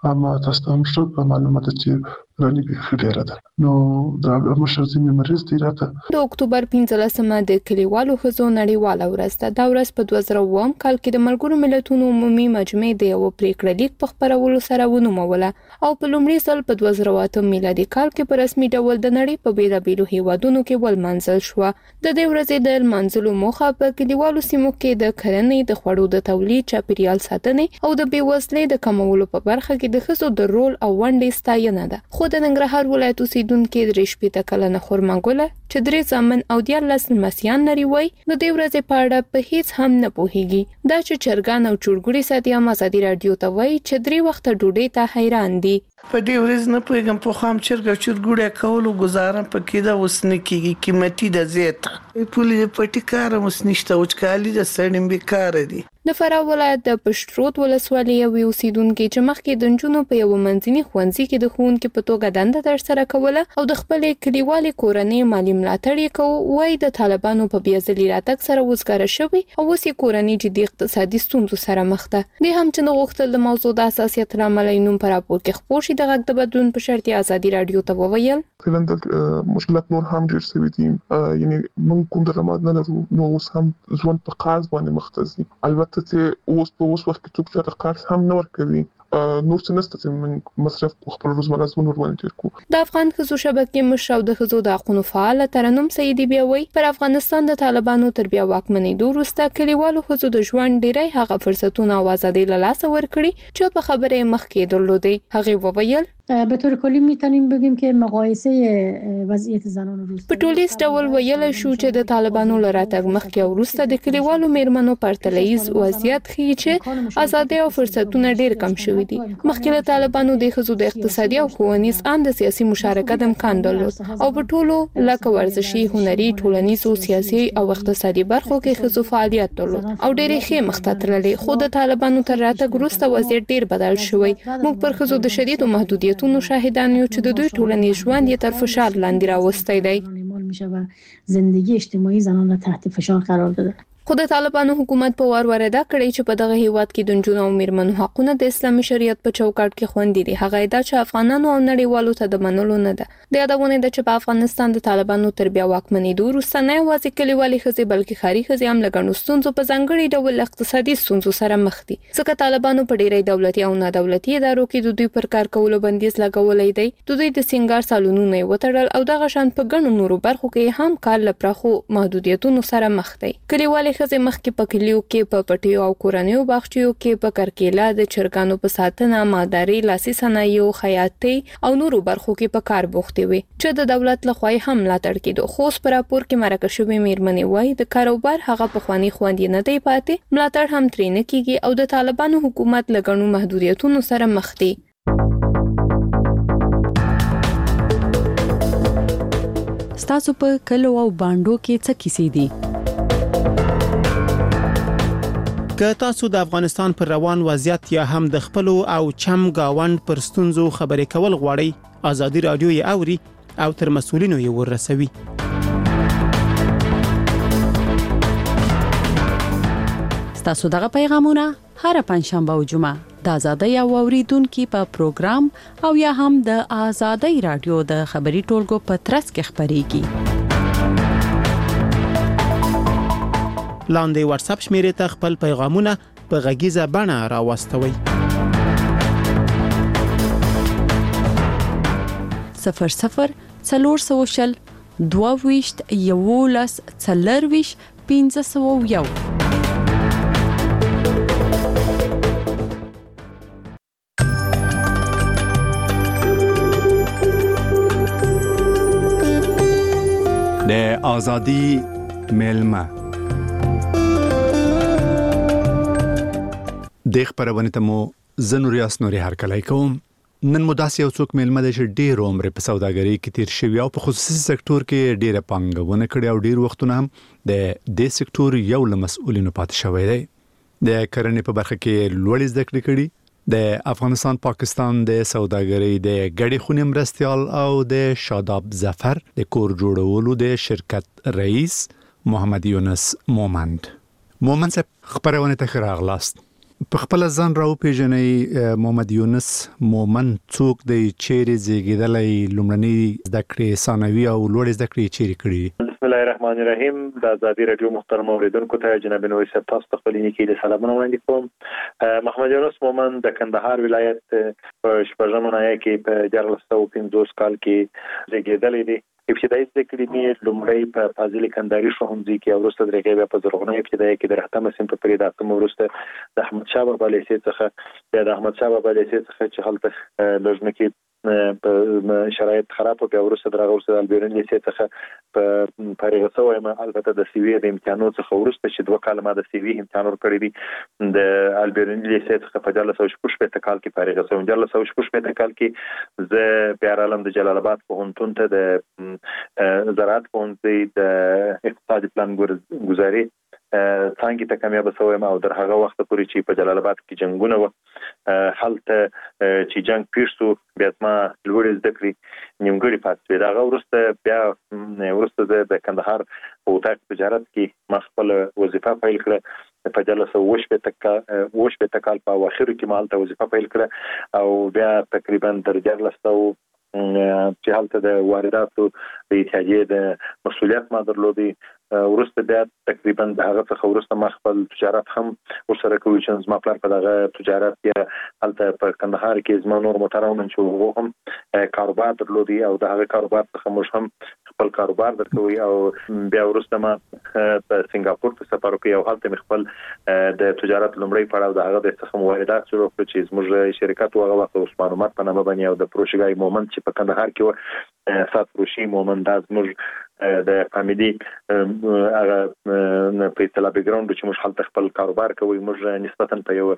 اما تاسو ته هم ښه معلومات چې رانی به خډيره ده نو دا مشر زمي مریض دی راته د اکتوبر پنځلسمه د کلیوالو ښځو نړیواله ورځ ده. دا ورځ په دوه زره اووه کال کې د ملګرو ملتونو عمومي مجمع د یو پریکړه لیک په خبرولو سره ونوموله او په لومړي ځل په دوه زره اته میلادي کال کې په رسمي ډول د نړۍ په بیلابیلو هیوادونو کې ولمانځل شو. د دې ورځې د لمانځلو موخه په کلیوالو سیمو کې د کرنې، د خوړو د تولید، چاپیریال ساتنې او د بیوزلۍ د کمولو په برخه کې د ښځو د رول او ونډې ستاینه ده. خو د ننګرهار ولایت اوسیدونکو د شپږ کلنه خرمګله چې درې زامن او دیارلس لمسیان لري وای د دې ورځې په اړه په هیڅ هم نه پوهیږي. دا چې چرګان او چورګوړي ساتي هم ازادي رادیو ته وای چې درې وخت ډوډۍ ته حیران دي. په دې ورځ نه پوهیږم په خام چرګ او چورګوړي کولو گزارم پکې دا وس نه کیږي قیمتي د زیات پولیس پټی کار اوس نشته او چکالي د سړیم بیکار دي. د فراه ولایت د پشترود ولسوالۍ یو اوسیدونکو چې مخکې د جنونو په یو منځني ښوونځي کې د ښوونکو په توګه دنده ترسره کوله او د خپل کلیوالي کورنۍ مالی ملاتړ یې کوي وای د طالبانو په بیازلي راتګ سره وزګاره شوی او اوس یې کورنۍ جدي اقتصادي ستونزو سره مخ ده. د هم چې غوښتل د موضوع د اساسیت لامل نوم پر راپور کې خپور شي د غږ د بدلون په شرط ازادي رادیو ته وویل کلند مشکلات نور هم ډیر سوي دي یعنی موږ کوم درمات نه لرو نو اوس هم ځوان په قاز باندې مختصي البته چې اوس په اوس وخت کې څوک چې د قرض هم نه ورکوي نور څه نشته چې موږ مصرف خپل روزمره ژوند ورباندې تیر کوو. د افغان ښځو شبکې مشر او د ښځو د حقوقو فعال ترنم سیدی بیاوي پر افغانستان د طالبانو تر بیا واکمنۍ وروسته کلیوالو ښځو د ژوند ډیری هغه فرصتونه او ازادي له لاسه ورکړي چې په خبره مخکې درلودي. هغه وویل به طور کلی میتونیم بگیم که مقایسه وضعیت زنان روز په ټولیز ډول ویل شو چې د طالبانو لراتګ مخکې او وروسته د کلیوالو میرمنو پرتلایز وضعیت ښیي چې ازادي او فرصتونه ډیر کم شوي دي. مخکې له طالبانو د ښځو د اقتصادي او ښوونیز ان د سیاسي مشارکت امکان درلود او په ټولو لکه ورزشي، هنري، ټولنیز او سیاسي او اقتصادي برخو کې ښځو فعالیت درلود او ډېرې ښې مخته تللې. خو د طالبانو تر راتګ وروسته وضعیت ډیر بدل شوی. موږ پر ښځو د شدید محدودیت نو شاهدان یو چې د دوی ټولنیز ژوند یې تر فشار لاندې راوستی دی. میشه و زندگی اجتماعی زنان را تحت فشار قرار داده. خو د طالبانو حکومت په وار ورده کړی چې په دغه هیواد کې د نجونو او میرمنو حقونه د اسلامي شریعت په چوکاټ کې خوندي دي. هغه دا چې افغانانو او نړیوالو ته د منلو نه ده. د یادونه ده چې په افغانستان د طالبانو تر بیا واکمنۍ وروسته نه یوازې کلیوالي ښځې بلکې ښاري ښځې هم له ګڼو ستونزو په ځانګړي ډول اقتصادي ستونزو سره مخ دي. ځکه طالبانو په ډیری دولتي او نه دولتي ادارو کې د دوی پر کار کولو بندیز لګولې دی. د دوی د سنگار سالونونو وټړل او دغه شان په ګڼو نورو برخو کې هم کار لپاره محدودیتونو سره مخ دي. کلیوالي ښځې مخکې په کلیو کې په پټیو او کورنیو باغچو کې په کرکیله د چرګانو په ساتنه، ماداري، لاسي صنایعو، خیاطۍ او نورو برخو کې په کار بوختې وي چې د دولت لخوا هم ملاتړ کېدو. خو په راپور کې مرکه شوې میرمنې وایي د کاروبار هغه په خواني خوندې نه دی پاتې، ملاتړ هم ترې نه کیږي او د طالبانو حکومت لګڼو محدودیتونو سره مخ دی. ستاسو په کلو او باندو کې څه کیسې دي؟ که تاسو د افغانستان پر روان وضعیت یا هم د خپل او چم گاوند پر ستونزو خبرې کول غواړئ، ازادي رادیو یې اوري او تر مسؤلینو یې ورسوي. ستاسو دغه پیغامونه هر پنځشنبه او جمعه د ازادي او اوریدونکو په پروګرام او یا هم د ازادي رادیو د خبري ټولګو په ترڅ کې خبريږي. لاندې واتس اپ شمیرې ته خپل پیغامونه په غږیزه بڼه راوستوئ. صفر صفر څلور سوه شل دوه ویشت یولس څلرویشت پنځه سوه یو. د ازادي ملما د خبرونه ته مو زنور یاسنوري هر کله کوم. نن مداسي او څوک ملما د ډېر عمر په سوداګرۍ کې تیر شوی او په خصوصي سکتور کې ډېر پانګونه کړې او ډېر وختونه هم د دې سکتور یو له مسؤلینو پاتې شوی دی. د کرنې په برخه کې لوړ زده کړې کړې. د افغانستان پاکستان د سوداګرۍ د ګډې خونې مرستيال او د شاداب ظفر د کور جوړولو د شرکت رئیس محمد یونس مومند. مومند صاحب خبرونه ته راغلاست. په خپل ځان راو پیژنې محمد یونس مومن څوک دی چیرې زیږیدلی لومړنۍ زده کړې ثانوي او لوړې زده کړې چیرې کړې؟ بسم الله الرحمن الرحیم. د آزادي رادیو محترم اوریدونکو ته جناب نوې صاحب تاسو ته خپل نیکی له سلامونه وړاندې کوم. محمد یونس مومن د کندهار ولایت په شپږمه ناحیه کې په دیارلس سوه پنځوس کال کې زیږیدلی دی. ابتدایي زده کړې مې لومړی په فاضل کندهاري ښوونځي کې او وروسته درې بیا په زرغونه ابتدایي کې د رحمت سیم په فرید اتم وروسته د احمد شاه بابا لیسې څخه بیا د احمد شاه بابا لیسې څخه چې هلته لږ کې په شرایط خراب او بیا وروسته درغه وروسته د البیرون لیسې څخه په فارغ شوم. البته د سی وی د امتحاناتو څخه وروسته چې دوه کاله ما د سی وی امتحان ورکړی دی د البیرون لیسې څخه په دیارلس سوه شپږ شپېته کال کې فارغ شوم. دیارلس سوه شپږ شپېته کال کې زه بیا راغلم د جلال آباد پوهنتون ته د زراعت پوهنځي د اقتصادي پلان ګذاري څانګې ته کامیاب شوم او در هغه وخت پورې چې په جلال آباد کې جنگونه و هلته چې جنگ پیښ شو بیا ما لوړې زده کړې نیمګړې پاتې شوې. د هغه وروسته بیا وروسته زه د کندهار په اتاق تجارت کې ما خپل وظیفه پیل کړه په دیارلس سوه اوه شپېته کال په اواخرو کې ما هلته وظیفه پیل کړه او بیا تقریبا تر دیارلس سوه چې هلته د وارداتو د اتحادیې د مسؤلیت ما درلودی. وروسته بیا تقریبا د هغه څخه وروسته ما خپل تجارت هم ورسره کوي چې زما پلار په دغه تجارت یا هلته په کندهار کې زما نور محترمون چې هغه هم کاروبار درلودي او د هغه کاروبار څخه موږ هم خپل کاروبار درکوي او بیا وروسته ما په سنگاپور ته سفر وکړ او هلته خپل د تجارت لومړی پړاو د هغه د څخه واردات شروع کړ چې زموږ شرکت هغه وخت عثمان عمر په نامه باندې او د پروژګای مومن چې په کندهار کې و سات روشي مومن د زموږ د فامیلی هغه په اصطلاح بیک ګراوند چې موږ حالت خپل کاروبار کوي موږ نسبتا په یو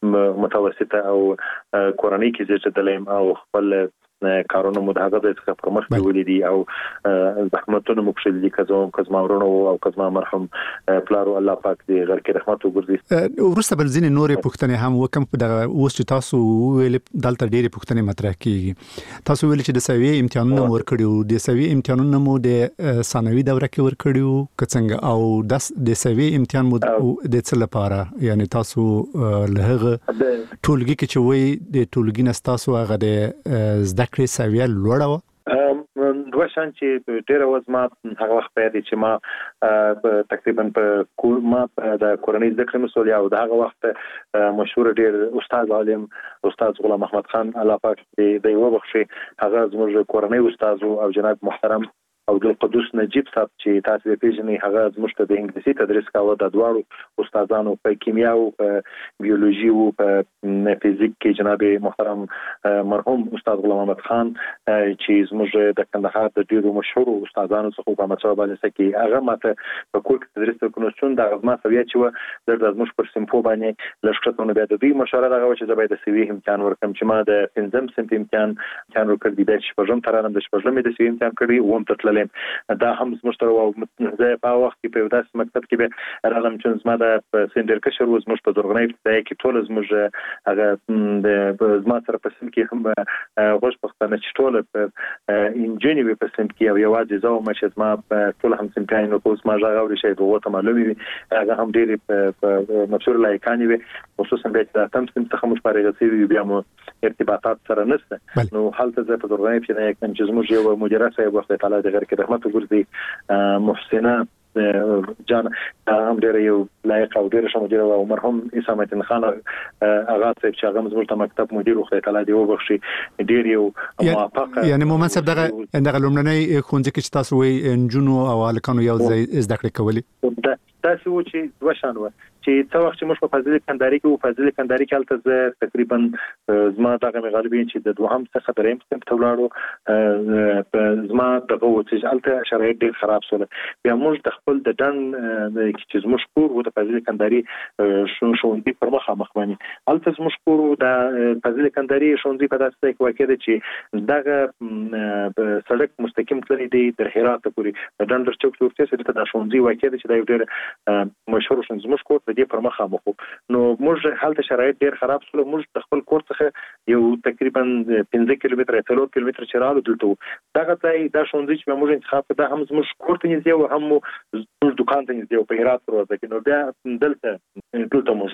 متوسطه او کورنۍ کې زیاتدلیم او خپل کارونه مدهغه د څخه پرمخ دی دي او زحمتونه مخشل دي کزوم کزما ورونو او کزما مرحوم پلارو الله پاک دې غر کې رحمت وګرځي. ورسته بل ځینې نورې پوښتنې هم وکم په دغه اوس چې تاسو ویل دلته ډېرې پوښتنې مطرح کیږي. تاسو ویل چې د سوي امتحانونه ورکړیو د سوي امتحانونه مو د ثانوي دوره کې ورکړیو کڅنګ او د سوي امتحان مو د څه لپاره یعنی تاسو له هغه ټولګي کې چې وای د ټولګي نستاسو هغه د زده کړې سویه لوړه و؟ دوه شان چې ډېر وزما هغه وخت پیدا چې ما تقریبا په ما د کورنۍ زده کړې مسؤلیت او د هغه وخت مشهور ډېر استاد عالم استاد غلام احمد خان الله پاک دې یو بخشي هغه زموږ کورنۍ استاد او جناب محترم او د قدوس نجیب صاحب چې تاسو به پیژنئ هغه زموږ ته د انګلیسي تدریس کاوه د دواړو استادانو په کیمیا او په بیولوژي او په فزیک کې جناب محترم مرحوم استاد غلام احمد خان چې زموږ د کندهار د ډیرو مشهور استادانو څخه په مڅو باندې سکی هغه ماته په کور کې تدریس وکړو چې دا غوښمه سوي چې و د زموږ پر سیمفو باندې لښکرتونه بیا د دوی مشوره راغوي چې زبې د سوي امتحان ورکم چې ما د پنځم سنت امتحان امتحان ورکړ دی چې په ژوند ترانم د شپږمې د سوي امتحان کړی ووم تر دا هم زموږ تر زه په وخت کې په داس مکتب کې به راغلم چې زما د سندر کشر و زموږ په زرغونې ابتدایي کې ټول زموږ هغه د زما سره په سم کې هم غوښ پښتنه چې ټول په انجینری په سم کې او یوازې زه او چې زما ټول هم سم کاین او اوس ما راغلی شي په وته معلومي هغه هم ډېر په مشهور لایکانی وي خصوصا به د تم سم څخه مش پاره غسي بیا مو ارتباطات سره نشته نو حالت زه په زرغونې کې نه چې زموږ یو مدیر صاحب وخت تعالی د غیر کې رحمت وګرځي محسنه جان هم ډېر یو لایق او ډېر شموجره او مرحوم عیسی متین خان اغا صاحب چې هغه زموږ ته مکتب مدیر خو تعالی دی وبخشي ډېر یو موافقه یعنی مومن صاحب دغه دغه لومړنۍ ښوونځي کې چې تاسو وایي انجونو او الکانو یو ځای زده کړې کولې تاسو و چې دوه شان و چې څو وخت چې موږ په فاضل کندهاري کې او فاضل کندهاري کې حالت زه تقریبا زما دغه غالبي چې د دوهم څخه دریم سم ته ولاړو زما دغه و چې حالت شرایط ډېر خراب شول بیا موږ د خپل د دن چې زموږ کور و د فاضل کندهاري شونډي پر مخه مخ باندې حالت زموږ کور د فاضل کندهاري شونډي په داسې کې واقع دي چې دغه سړک مستقیم تللی دی در هرات پورې د دندر چوک ورته چې د شونډي واقع دي چې دا ډېر مشهور شون زموږ کور دې پر مخه مخ نو موږ حالت شرایط ډېر خراب شول موږ د خپل کور څخه یو تقریبا پنځه کیلومتره څلور کیلومتره چرالو دلته دغه ځای دا شونځي چې موږ انتخاب کړه هم زموږ کور ته نږدې او هم زموږ دکان ته نږدې په هرات ورځ کې نو بیا دلته دلته موږ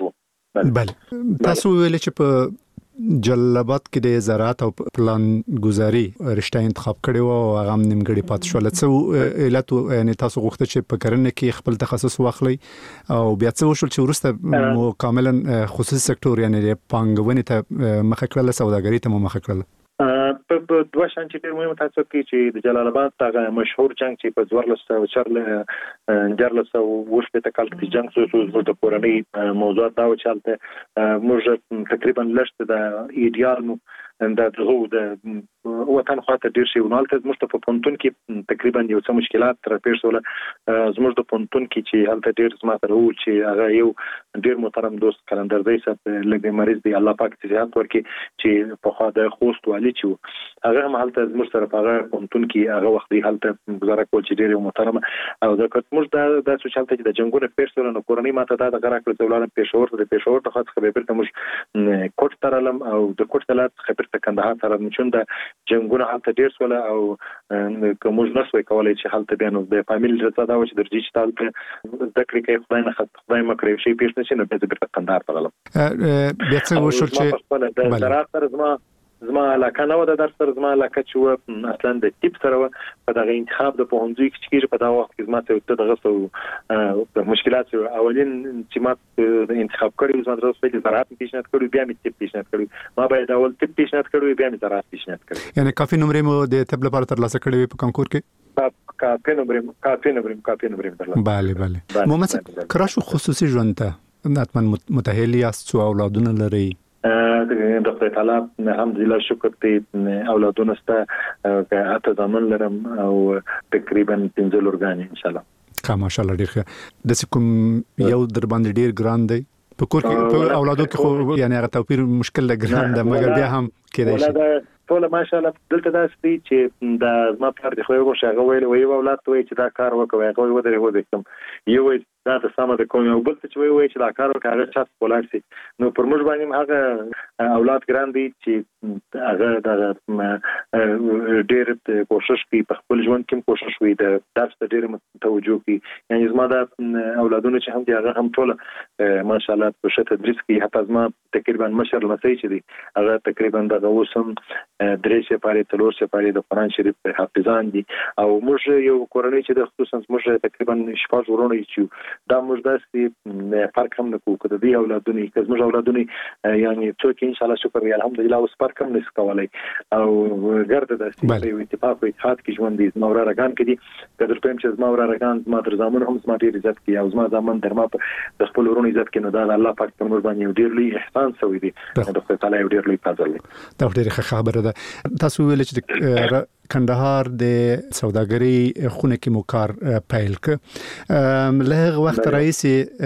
بله تاسو ویل چې په جلبات کې د زراعت او پلان گزاري رشته انتخاب کړي وو او هغه نیمګړي پات شو. لڅو علت یعنی تاسو غوښته چې په کرنه کې خپل تخصص واخلي او بیا څه وشول چې ورسته کاملا خصوصي سکتور یعنی پانګونې ته مخه کړل، سوداګري ته مخه کړل؟ په دوه شان چې ډېر مهم تاسو کې چې د جلال آباد هغه مشهور جنگ چې په ځوړلسته او چرله جرلسته وشته تکل کې جنگ سوسو د کورنۍ موضوعات دا و چلته موږ تقریبا لشت د ایډیال نو د دغه د وطن خاطر ډیر شي ونالته زموږ په پونتون کې تقریبا یو څه مشکلات تر پیښ شول. زموږ د پونتون کې چې هلته ډیر زما تر وو چې هغه یو ډیر محترم دوست کلندر دی صاحب لګي مریض دی الله پاک صحت ورکړي چې په خوا د خوست والی چې هغه هم هلته زموږ سره په هغه پونتون کې هغه وخت دی هلته گزاره کول چې ډیر محترم او د کومج د د سوچالته چې د جنگونو پیښ شول نو کورنۍ ماته دا د غره کړل ډولار پېښور د پېښور ته خاص خبر ته موږ کوټ ترلم او د کوټ تلات خبر ته کندهار سره مچون د جنگونه هلته ډیر سول او کومج نسوي کولای چې هلته بینو د فامیل رضا دا و چې درځي چې تاسو د کړی کې خدای نه خدای خدای مکرې شي پیښ نشي نو به د کندهار ترلم بیا څه وشو چې د زراعت سره زما زما علاقه نه و د در سره زما علاقه چې اصلا د ټیپ سره په دغه انتخاب د پوهنځي کې چې په دا وخت کې زما ته دغه څه د مشکلات اولین چې ما د انتخاب کړی زما درس په زراعت پیشنهاد کړو بیا مې ټیپ پیشنهاد کړو ما باید اول ټیپ پیشنهاد کړو بیا مې زراعت پیشنهاد کړو. یعنی کافي نمرې مو د طب لپاره ترلاسه کړې په کنکور کې؟ کافي نمرې کافي نمرې کافي نمرې ترلاسه. bale bale محمد کراشو خصوصي ژوند ته ناتمن متأهل یاست او اولادونه لري؟ د خدای تعالی الحمدلله شکر دې اولادونه ستا اته ځامن لرم او تقریبا پنځه لورګان ان شاء الله. کا ماشاءالله ډیر ښه. د کوم یو در باندې ډیر ګران دی په کور کې په اولادو کې خو یعنی هغه توپیر مشکل دی ګران دی مګر بیا هم کېدای شي ټول ماشاءالله دلته دا ستې چې د ما پر د خو یو شغه ویل وی اولاد ته چې دا کار وکوي هغه و درې و دې یو دا د سم د کوم یو بل ته وی وی چې دا کار وکړي هغه چا کولای شي نو پر موږ باندې هغه اولاد ګران دي چې هغه د ډېر کوشش کوي په خپل ژوند کې کوشش کوي د درس ته ډېر توجه کوي یعنی زما د اولادونو چې هم دي هغه هم ټول ماشاءالله په شته تدریس کوي حتی زما تقریبا مشر لمسي چې دي هغه تقریبا د اوسم درې سپاره تلور سپاره د قرآن شریف حافظان دي او موږ یو کورنۍ چې د خصوصا موږ تقریبا شپږ ورونه یو دا موږ داسې فرق هم نه کوو کده دی اولادونه که موږ اولادونه یعنی څوک ان شاء الله شکر دی الحمدلله اوس فرق هم نس کولای او ګرځي داسې په اتفاق او اتحاد کې ژوند دي زما ورارګان کې دي کله په چې زما ورارګان زما تر زامن هم زما ډیر عزت کوي او زما زامن در ما د خپل ورونو عزت کوي نو دا الله پاک پر موږ باندې ډیر لوی احسان شوی دی د خدای تعالی ډیر لوی فضل دی. دا ډیر ښه خبره ده. تاسو ویل چې کندهار د سوداګري خونه کې مو کار پیل ک له وخت رئیس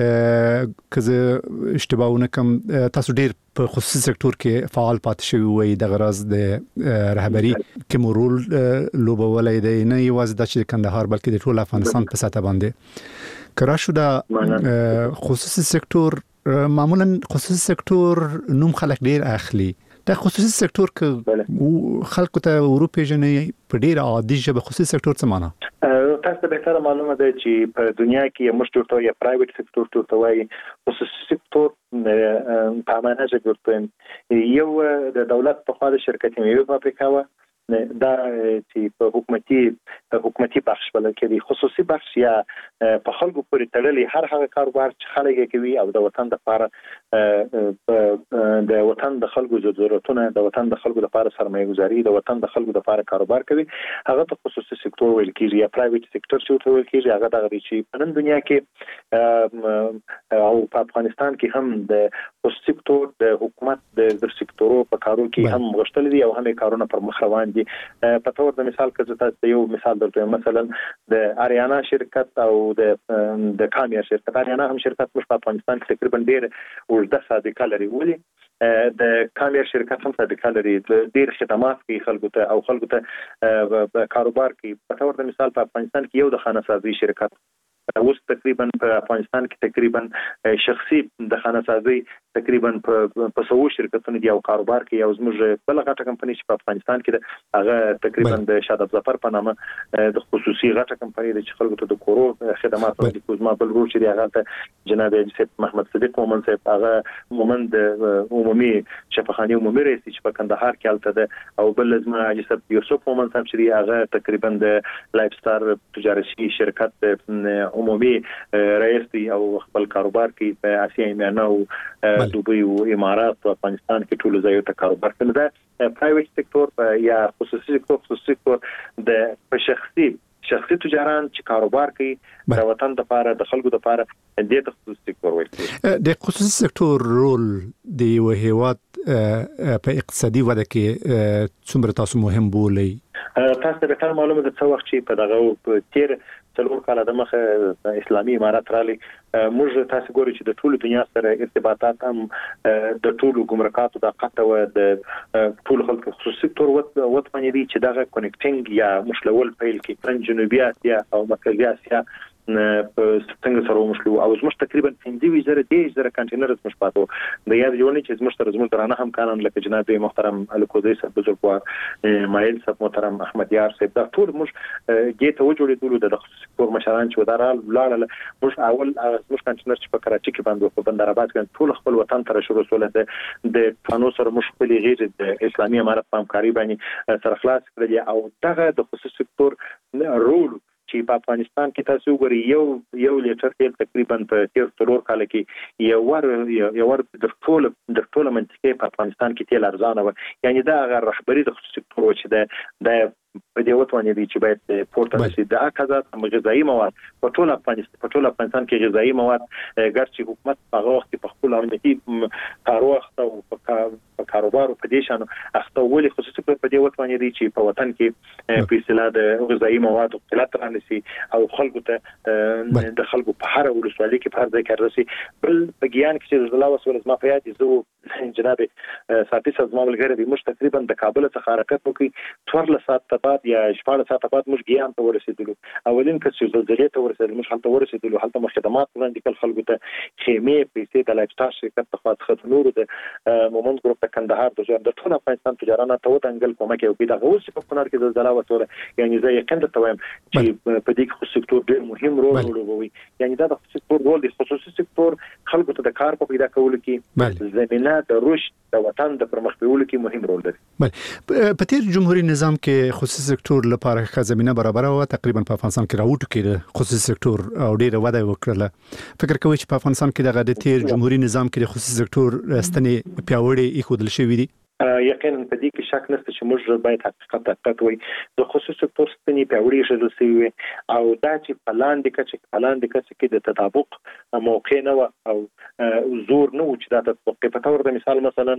کزه اشتباهونه کوم تاسو ډیر په خصوصي سکتور کې فعال پات شوی وي د غرض د رهبری کې مو رول لوبولای دی نه یوازې د کندهار بلکې د ټول افغانستان په سطح باندې کراشو د خصوصي سکتور معمولا خصوصي سکتور نوم خلک ډیر اخلي د خصوصي سکتور کې خلکو ته اروپا جنې په ډیر عادي ژبه خصوصي سکتور څه معنی تاسو به تر معلومه ده چې په دنیا کې موږ ټول یا پرایویټ سکتور ټول ته وایي خصوصي سکتور په معنا چې یو د دولت په خوا د شرکت یو فابریکه و دا چې په حکومتي حکومتي بخش بل کې خصوصي بخش یا په خلکو پورې تړلې هر هغه کاروبار چې خلک کوي او د وطن لپاره د وطن د خلکو ضرورتونه د وطن د خلکو لپاره سرمایه گذاري د وطن د خلکو لپاره کاروبار کوي هغه ته خصوصي سکتور ویل کیږي یا پرایویټ سکتور چې ویل کیږي هغه دغه چې په نن دنیا کې او په افغانستان کې هم د خصوصي سکتور د حکومت د سکتورو په کارو کې هم غشتل دي او هم کارونه پر مخ روان دي. په تور د مثال کې تاسو یو مثال درته مثلا د اریانا شرکت او د د کامیا شرکت اریانا هم شرکت په افغانستان کې تقریبا ډیر ورته صادقه لري ولي د کامیا شرکت هم صادقه لري ډیر خدمات کوي خلکو ته او خلکو ته کاروبار کوي. په تور د مثال په افغانستان کې یو د خانه سازي شرکت اوس تقریبا په افغانستان کې تقریبا شخصي د خانه سازي تقریبا په سوو شرکتونو دی او کاروبار کې یو زموږ بل غټه کمپنی چې په افغانستان کې ده هغه تقریبا د شاداب ظفر په نامه د خصوصي غټه کمپنی د خلکو ته د کورو خدمات ورکوي. کوزما بل ورو چې هغه ته جناب سید محمد صدیق مومن صاحب هغه مومند عمومي شفاخانه عمومي رئیس چې په کندهار کې الته ده او بل زما حاجی یوسف مومن صاحب چې هغه تقریبا د لایف ستار تجارتي شرکت عمومي رئیس دی او خپل کاروبار کې په اسیا میانه او دوبۍ او امارات او افغانستان کې ټول ځایو ته کاروبار کوي. دا پرایویټ سکتور یا خصوصي سکتور خصوصي سکتور د په شخصي شخصي تجاران چې کاروبار کوي د وطن لپاره د خلکو لپاره د خصوصي سکتور وایي. د خصوصي سکتور رول د یو هیواد په اقتصادي وده کې څومره تاسو مهم بولئ؟ تاسو به تر معلومه ده څو وخت چې په دغه تیر څلور کاله د مخه اسلامي امارات رالی موږ تاسو ګورئ چې د ټولو دنیا سره ارتباطات هم د ټولو ګمرکاتو د قطه و د ټولو خلکو خصوصي سکتور وت باندې دي چې دغه کنیکټینګ یا مشلول پیل کې جنوبي اسیا او مرکزي اسیا په څنګه سره ومشلو او زموږ تقریبا پنځه زره دیش زره کنټینر زموږ پاتو د یاد جوړنی چې زموږ سره زموږ درانه هم کانون لکه جناب محترم الکوزی صاحب بزرګوار مایل صاحب محترم احمد یار صاحب دا ټول موږ ګیټ وجوړېدل د خصوصي سکتور مشران چې ودارال لاړل موږ اول زموږ کنټینر چې په کراچي کې باندې په بندر آباد کې ټول خپل وطن ته شروع سول د فانو سره موږ خپل غیر د اسلامي امارت په همکاري باندې سره خلاص کړل او دغه د خصوصي سکتور رول چې په افغانستان کې تاسو وګورئ یو یو لیټر تیل تقریبا په تیر څلور کال کې یو ور یو ور د ټول د ټول منطقې په افغانستان کې تیل ارزانه و یعنی دا غیر رهبری د خصوصي سکتور چې د د په دې وته باندې چې باید پورته شي د اکازات غذایی مواد په ټول افغانستان په ټول افغانستان کې غذایی مواد ګرچې حکومت په وخت کې په خپل امنیتي کاروخت او په کاروبار په دې شانو اخته ولې خصوصي په دې وته باندې چې په وطن کې په اصطلاح د غذایی مواد قلت رانسي او خلکو ته د خلکو په هر ولسوالۍ کې په هر ځای کې رسي بل په ګیان کې چې زلا وسول ما په یاد زه جناب ساتي سازمان ملګری دی موږ تقریبا د کابل څخه حرکت وکړي څوارلس ساعت بعد یا شپږ ساعت بعد موږ ګیان ته ورسېدلو اولین کس چې زلزلې ته ورسېدل موږ هلته ورسېدلو هلته موږ خدمات وړاندې کړل خلکو ته خیمې پیسې د لایف سټار شرکت ته خاص نور د مومند ګروپ ته کندهار د د ټول افغانستان تجارانه ته ودانګل کومه کې او دا اوس په کونړ کې زلزلہ وته یعنی زه یقین درته وایم چې په دې کې خصوصي سکتور ډېر مهم رول لوبوي یعنی دا د خصوصي سکتور رول د خصوصي سکتور خلکو ته د کار په پیدا کولو کې زمينه د رشد د وطن د پرمخ بیولو کې مهم رول لري. بله په تیر جمهوریت نظام کې خصوصي سکتور لپاره ښه زمينه برابر و تقریبا په افغانستان کې راوټو کې خصوصي سکتور او ډیره وده وکړه فکر کوي چې په افغانستان کې د تیر جمهوریت نظام کې د خصوصي سکتور ستنې پیاوړې ایښودل شوې دي؟ یقینا په دې کې شک نشته چې موږ باید حقیقت حقیقت وي د خصوصي سکتور ستنې پیاوړې شول سوي او دا چې پلاندې کچې پلاندې کچې کې د تطابق موقع نه و او زور نه و چې دا تطبیق په تور د مثال مثلا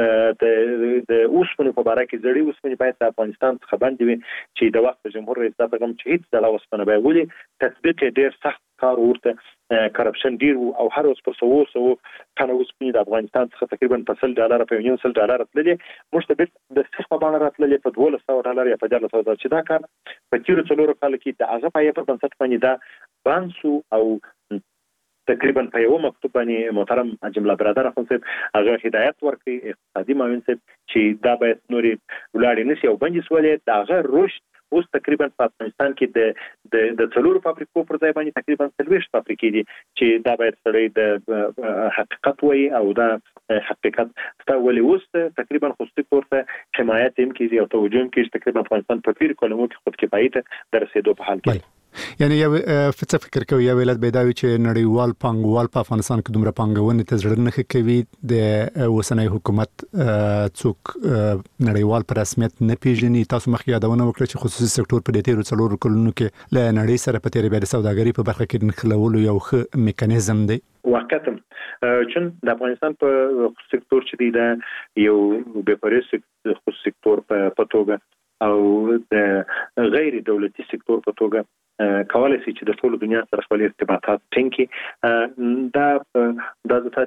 د د اوسپنې په اړه کې زړی اوسپنې باید د افغانستان څخه باندې وي چې د وخت جمهور رئیس دا پیغام چې هیڅ د اوسپنې به ولي تطبیق ډیر سخت کار ورته کرپشن ډیر او هر اوس پر سوو سوو کنه اوسپنې د افغانستان څخه تقریبا په سل ډالر په یو سل ډالر تللی مشتبه د څه په باندې راتللی په دوه سوه ډالر یا په ډالر سوه چې دا کار په تیر څلورو کال کې د هغه پای په بنسټ باندې دا بانسو او تقریبا په یو مکتوب باندې محترم جمله برادر اخون صاحب هغه هدایت ورکړي اقتصادي معاون صاحب چې دا باید نوري ولاړ نشي او بنجي سوالې دا غیر رشد اوس تقریبا په افغانستان کې د د د څلورو فابریکو پر ځای باندې تقریبا څلوېښت فابریکې دي چې دا باید سړی د حقیقت وایي او دا حقیقت ستا ولې اوس تقریبا خصوصي سکتور ته حمایت هم کیږي او توجه هم کیږي تقریبا افغانستان په پیر کلمو کې خود کفایت در رسیدو په حال کې یعنی یو څه فکر کوي یو ولادت پیدا وي چې نړیوال پانګوال په افغانستان کې دومره پانګونې ته ځړنه نه کوي د اوسنۍ حکومت څوک نړیوال په رسمیت نه پیژني تاسو مخکې یادونه وکړه چې خصوصي سکتور په دې تیرو څلورو کلونو کې له نړۍ سره په تیرې بیا د سوداګرۍ په برخه کې نښلولو یو ښه میکانیزم دی واقعا چون د افغانستان په خصوصي سکتور چې دی دا یو بېپرې خصوصي سکتور په توګه او د غیر دولتي سکتور په توګه کولای شي چې د ټول دنیا سره خپل ارتباطات ټینګي دا د تاسو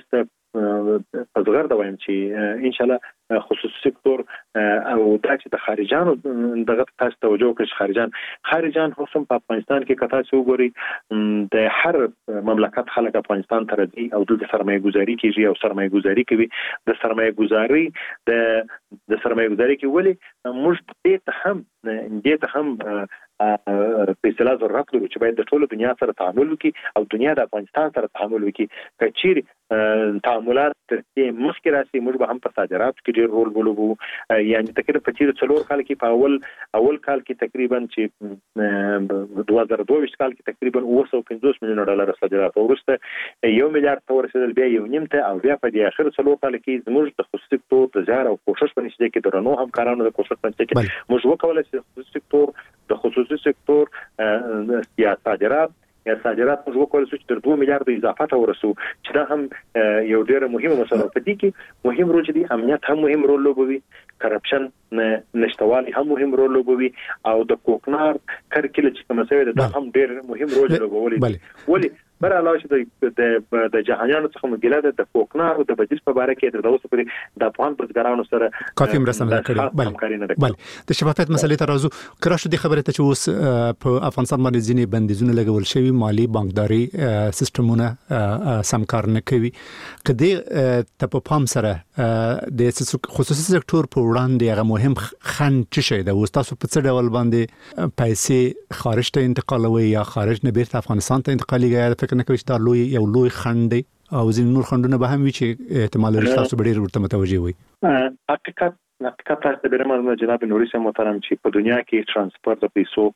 پزغر دا وایم چې ان شاء الله خصوصي سکتور او د چې د خارجانو دغه تاسو توجه کوي خارجان خارجان هم په افغانستان کې کتا څو ګوري د هر مملکت خلک افغانستان ته راځي او د سرمایه گذاري کوي او سرمایه گذاري کوي د سرمایه گذاري د د سرمایه گذاري کې ولې موږ دې ته هم دې ته هم په اصطلاح ضرورت لرو چې باید د ټولو دنیا سره تعامل وکړي او دنیا د افغانستان سره تعامل وکړي کچیر تعاملات تر دې مخکې راسي موږ به هم په صادراتو کې ډېر رول ولوبو یعنی تقریبا په تیر څلور کال کې په اول اول کال کې تقریبا چې دوه زره دوه ویشت کال کې تقریبا اوه سوه پنځوس میلیونه ډالر صادرات ورسته یو میلیارډ ته ورسېدل بیا یو نیم ته او بیا په دې اخر څلور کال کې زموږ د خصوصي سکتور د زیار او کوشش په نتیجه کې د رڼو همکارانو د کوشش په نتیجه کې موږ وکولای شو خصوصي سکتور د خصوصي سکتور یا صادرات یا صادرات موږ وکولای شو چې تر دوه میلیارډ اضافه ته ورسو چې دا هم یو ډېر مهمه مسله په دې کې مهم رول دی امنیت هم مهم رول لوبوي کرپشن نشټوالي هم مهم رول لوبوي او د کوکنار کرکل چې کوم څه ده دا هم ډېر مهم رول لوبوي ولی بر علاوه چې د د جهانيانو څخه مګیله ده د کوکنار او د بجټ په اړه کې د اوسه پرې د افغان بزګرانو سره کافي مرسته نه کړې بل د شفافیت مسلې ته راځو کړه شو د خبره ته چې اوس په افغانستان باندې ځینې بندیزونه لګول شوی مالی بانکداري سیستمونه سم کار نه کوي کدی ته په پام سره د خصوصي سکتور په وړاندې هغه مهم خنډ څه شي د تاسو په څه ډول باندې پیسې خارج ته انتقالوي یا خارج نه بیرته افغانستان ته انتقاليږي فکر نه کوي چې دا لوی یو لوی خنډ دی او ځین نور خنډونه به هم وي چې احتمال لري تاسو به ډېر ورته متوجي وي حقیقت حقیقت تاسو به مرمه جناب نوري سم محترم چې په دنیا کې ترانسپورت د پیسو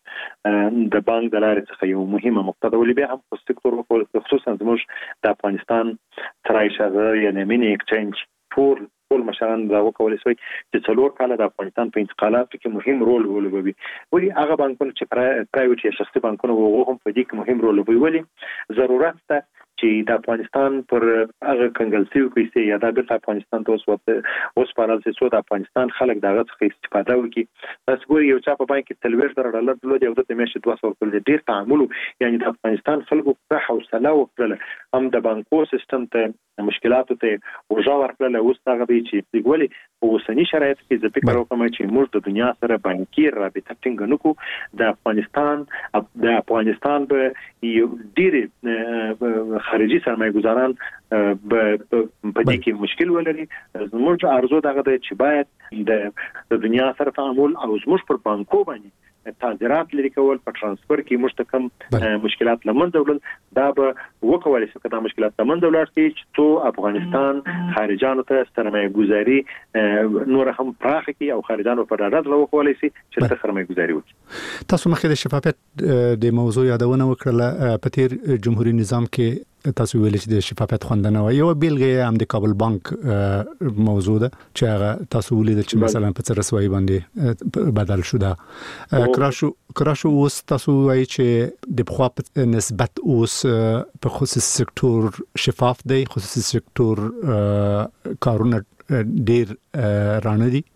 د بانک د لارې څخه یو مهمه مقطع ولې به هم په سکتور خصوصا زموږ د افغانستان ترای شهر یعنی مینی ایکسچینج ټول ټول مشران دا وکولای شي چې څلور کاله د افغانستان په انتقالاتو کې مهم رول ولوبوي ولی هغه بانکونه چې پرایویټ یا شخصي بانکونه وو هم په دې کې مهم رول ولوبوي ولی ضرورت ده چې د افغانستان پر هغه کنګلسي پیسې یا د افغانستان ته اوس اوس پارل چې د افغانستان خلک دغه څخه استفاده وکړي تاسو ګورئ یو چا په بانک کې تلوير در ډالر درلود یو د میاشتې دوه سوه کول ډیر تعامل یعنی د افغانستان خلکو په حوصله وکړه هم د بانکو سیستم ته مشکلات ته ورجا ورکړل اوس هغه به چې دیګولي په اوسنی شرایط کې د فکر وکم چې موږ د دنیا سره بانکي رابطه ټینګ نکو د افغانستان د افغانستان به یو ډیر خارجي سرمایه گذاران په دې کې مشکل ولري زموږ ارزو دغه چې باید د دنیا سره تعامل او زموږ پر بانکو باندې صادرات لري کول په ترانسفر کې مشتکم مشکلات لمن دولت دا به وکولای شي کدا مشکلات لمن دولت کې چې تو افغانستان خارجانو ته سرمایه گذاري نور هم پراخ کی او خارجانو په ډاډ وکولای شي چې سرمایه گذاري وکړي تاسو مخکې د شفافیت د موضوع یادونه وکړه په تیر جمهوریت نظام کې تاسو ویل چې د شفافیت خوندنه و یو بیلګه هم د کابل بانک موضوع ده چې هغه تاسو ولید چې مثلا په رسوایی باندې بدل شو دا کراشو کراشو اوس تاسو وایي چې د بخوا په نسبت اوس په خصوصي سکتور شفاف دی خصوصي سکتور کارونه ډیر رانه دي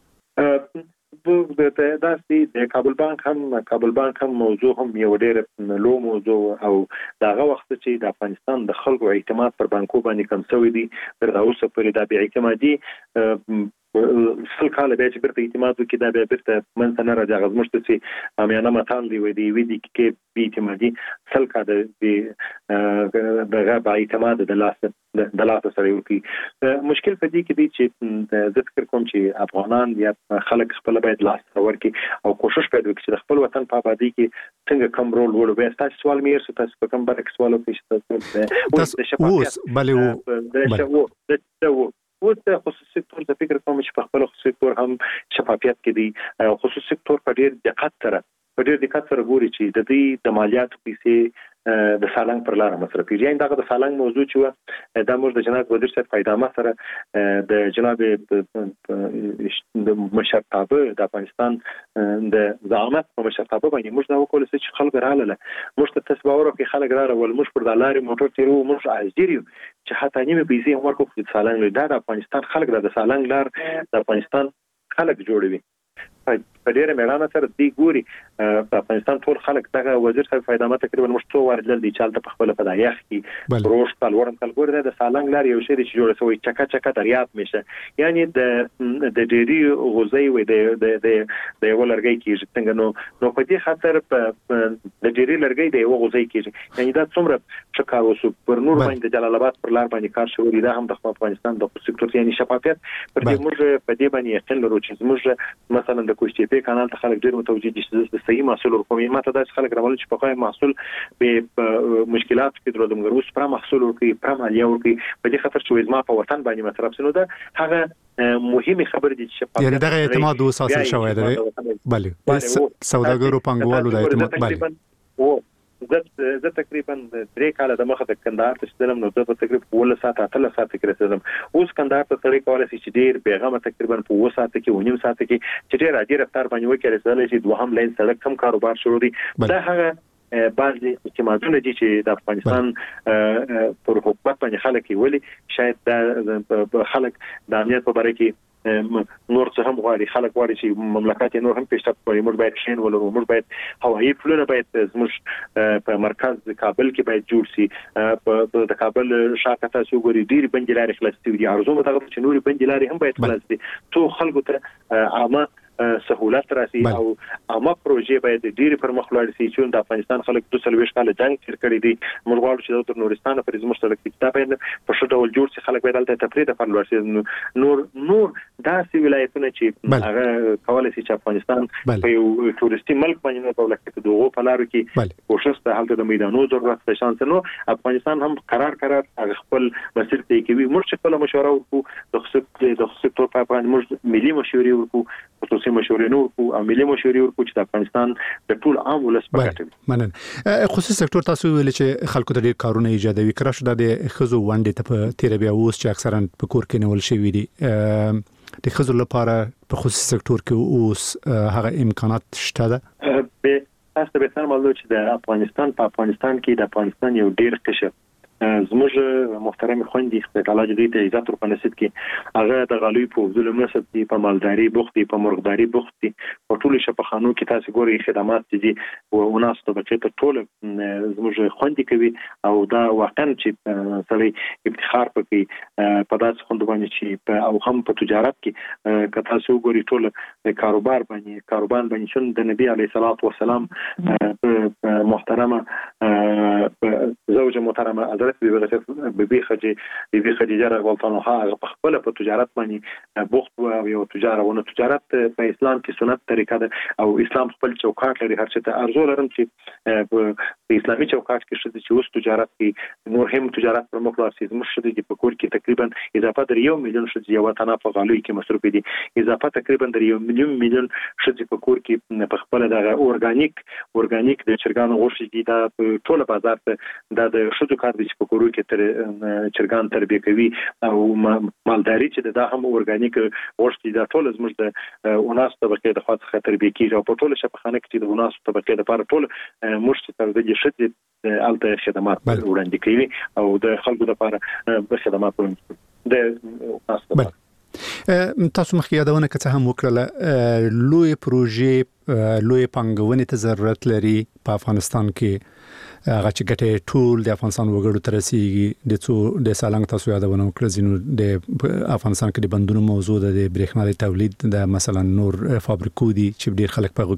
د داسې د کابل بانک هم کابل بانک هم موضوع هم یو ډېر لو موضوع او داغه وخت چې د افغانستان د خلکو اعتماد پر بانکو باندې کم شوی دی تر اوسه پورې د بې اعتمادي سل کاله به چې برته اعتماد وکړي دا به برته من سره راځي غزمشت چې امیانه متان دی وی دی وی دی کې بې اعتمادي سل کاله د دغه با اعتماد د لاس د لاس سره وکړي مشکل په دې کې دی چې د ذکر کوم چې افغانان یا خلک خپل باید لاس ورکړي او کوشش کوي چې خپل وطن په آبادی کې څنګه کم رول ولوبي تاسو سوال مې ارسه تاسو کوم برک سوال وکړئ تاسو اوس بلې وو د اوس د خصوصي سکتور د فکر کوم چې په خپل خصوصي سکتور هم شفافیت کې دی خصوصي سکتور په ډیر دقت سره په ډیر دقت سره ګوري چې د دې د مالیاتو پیسې د سالنګ پر لار مصرفي یعنی دغه د سالنګ موضوع چې د موږ د جناب وزیر صاحب پیدامه سره د جناب د مشرتابه د افغانستان د زعامت په مشرتابه باندې موږ دا وکول چې خلک رااله موږ ته تسباور کې خلک رااله ول موږ پر د لارې موټر تیرو موږ عاجزیو چې حتی نیمه پیسې ورکو د سالنګ د افغانستان خلک د سالنګ لار د افغانستان خلک جوړوي په ډیره میړانه سره دی ګوري په افغانستان ټول خلک دغه وزیر صاحب فائدامه تقریبا مشتو ورجل دي چالت په خپل په دایخ کې روش کال ورم کال ګور د سالنګ لار یو شی چې جوړ شوی چکا چکا دریاب میشه یعنی د د ډيري غوزي و د د د یو لرګي کې څنګه نو نو په دې خاطر په د ډيري لرګي د یو غوزي کې یعنی دا څومره شکار وسو پر نور باندې جلال آباد پر لار باندې کار شوی دا هم د افغانستان د سکتور یعنی شفافیت پر دې موږ په دې باندې یقین لرو چې موږ مثلا د کوشتي په کانال ته خلک ډیر متوجي دي چې صحیح محصول ورکوي ماته دا خلک راول چې په خای محصول به مشکلات کې درلودم غروس پر محصول ورکوي پر مالیا ورکوي په دې خاطر چې ما په وطن باندې مصرف سينو ده هغه مهمه خبره دي چې یعنی دغه اعتماد وساسل شوی دی بله سوداګرو پنګوالو د اعتماد بله او زه زه تقریبا درې کاله د مخه د کندهار ته شدم نو زه په تقریبا ول ساعت اتل ساعت کې رسیدم اوس کندهار ته تړي کولای شي چې ډیر بیغمه تقریبا په و ساعت کې ونیم ساعت کې چې ډیر اجر رفتار باندې وکړي رسیدل شي دوهم لین سړک کم کاروبار شروع دي دا هغه بعضی اعتمادونه دي چې د افغانستان پر حکومت باندې خلک ویلي شاید د خلک د امنیت په اړه کې نور څه هم غواړي خلک غواړي چې مملکت نور هم پیشرفت وکړي موږ باید شین ولرو موږ باید هوایي پلونه باید زموږ په مرکز کابل کې باید جوړ شي په د کابل شاته تاسو ګوري ډیر بنجلاري خلاص دي ارزو متغه چې نور بنجلاري هم باید خلاص دي ټول خلکو ته عامه سہولت راسي او عامه پروژې باید ډیر پر مخ لاړ شي چې د افغانستان خلک د سلويش کال جنگ تیر کړی دي موږ غواړو چې د نورستان پر زموږ سره کتاب په شته ول جوړ شي خلک باید د تفرید پر لاړ شي نور نور داسې ولایتونه چې هغه کولای شي چې افغانستان په یو تورستي ملک باندې په لکه د دوغو په لارو کې کوشش ته حالت د میدانو ضرورت ته شانس نو افغانستان هم قرار قرار خپل مسیر ته کوي موږ خپل مشوره ورکو د خصوصي د سکتور په اړه موږ ملي مشورې ورکو خصوصي مشورې نو او ملي مشورې ورکو چې د افغانستان د ټول عام ولس په ګټه مننه خصوصي سکتور تاسو ویل چې خلکو ته ډیر کارونه ایجادوي کړه شو د خزو وانډې ته په تیر بیا اوس چې اکثرا په کور کې نیول شوی دي د خزو لپاره په خصوصي سکتور کې اوس هغه امکانات شته ده به تاسو به تر معلومات چې د افغانستان په افغانستان کې د افغانستان یو ډیر قشر زموږ محترم خوندې خپل دې ته عزت ورکړل کې هغه د غالوی په ظلم نسب دي په مالداري بوختي په مرغداري بوختي په ټول شپخانو کې تاسو ګوري خدمات دي او وناس ته بچته ټول زموږ خوندې کوي او دا واقعا چې سړی افتخار پکې په داس خوند باندې چې او هم په تجارت کې که تاسو ګوري ټول کاروبار باندې کاروبار باندې شون د نبی عليه الصلاه والسلام محترمه زوجه محترمه حضرت بيبي خدي بيبي خديجه رضی الله عنها په خپل په تجارت باندې بوخت او یو تجارت ونه تجارت په اسلام کې سنت طریقه ده او اسلام خپل چوکاټ لري هر څه ته ارزو لرم چې په اسلامي چوکاټ کې شته چې اوس تجارت کې نور هم تجارت پر مخ لاړ شي زموږ شته د پکور کې تقریبا اضافه در یو میلیون شته یو تنه په غالوی کې مصرف دي اضافه تقریبا در یو میلیون میلیون شته په کور کې په خپل د اورګانیک اورګانیک د چرګانو غوښه دي دا ټول بازار ته د شتو کار دي په کورو کې تر چرګان تربیه کوي او مالداري چې دا هم اورګانیک ورشتي دا ټول زموږ د وناس طبقه د خاص خطر به کیږي او په ټول شپخانه کې د وناس طبقه لپاره ټول مرشد تر دې شدت الته خدمات وړاندې کوي او د خلکو لپاره به خدمات وړاندې د وناس طبقه تاسو مخکې یادونه کړه هم وکړه لوی پروژې لوی پنګونې ته ضرورت لري په افغانستان کې هغه چې ګټه ټول د افغانستان وګړو تر رسیدي د څو د سالنګ تاسو یادونه وکړه زینو د افغانستان کې د بندونو موضوع د برېښنا د تولید د مثلا نور فابریکو دي چې ډیر خلک په هغه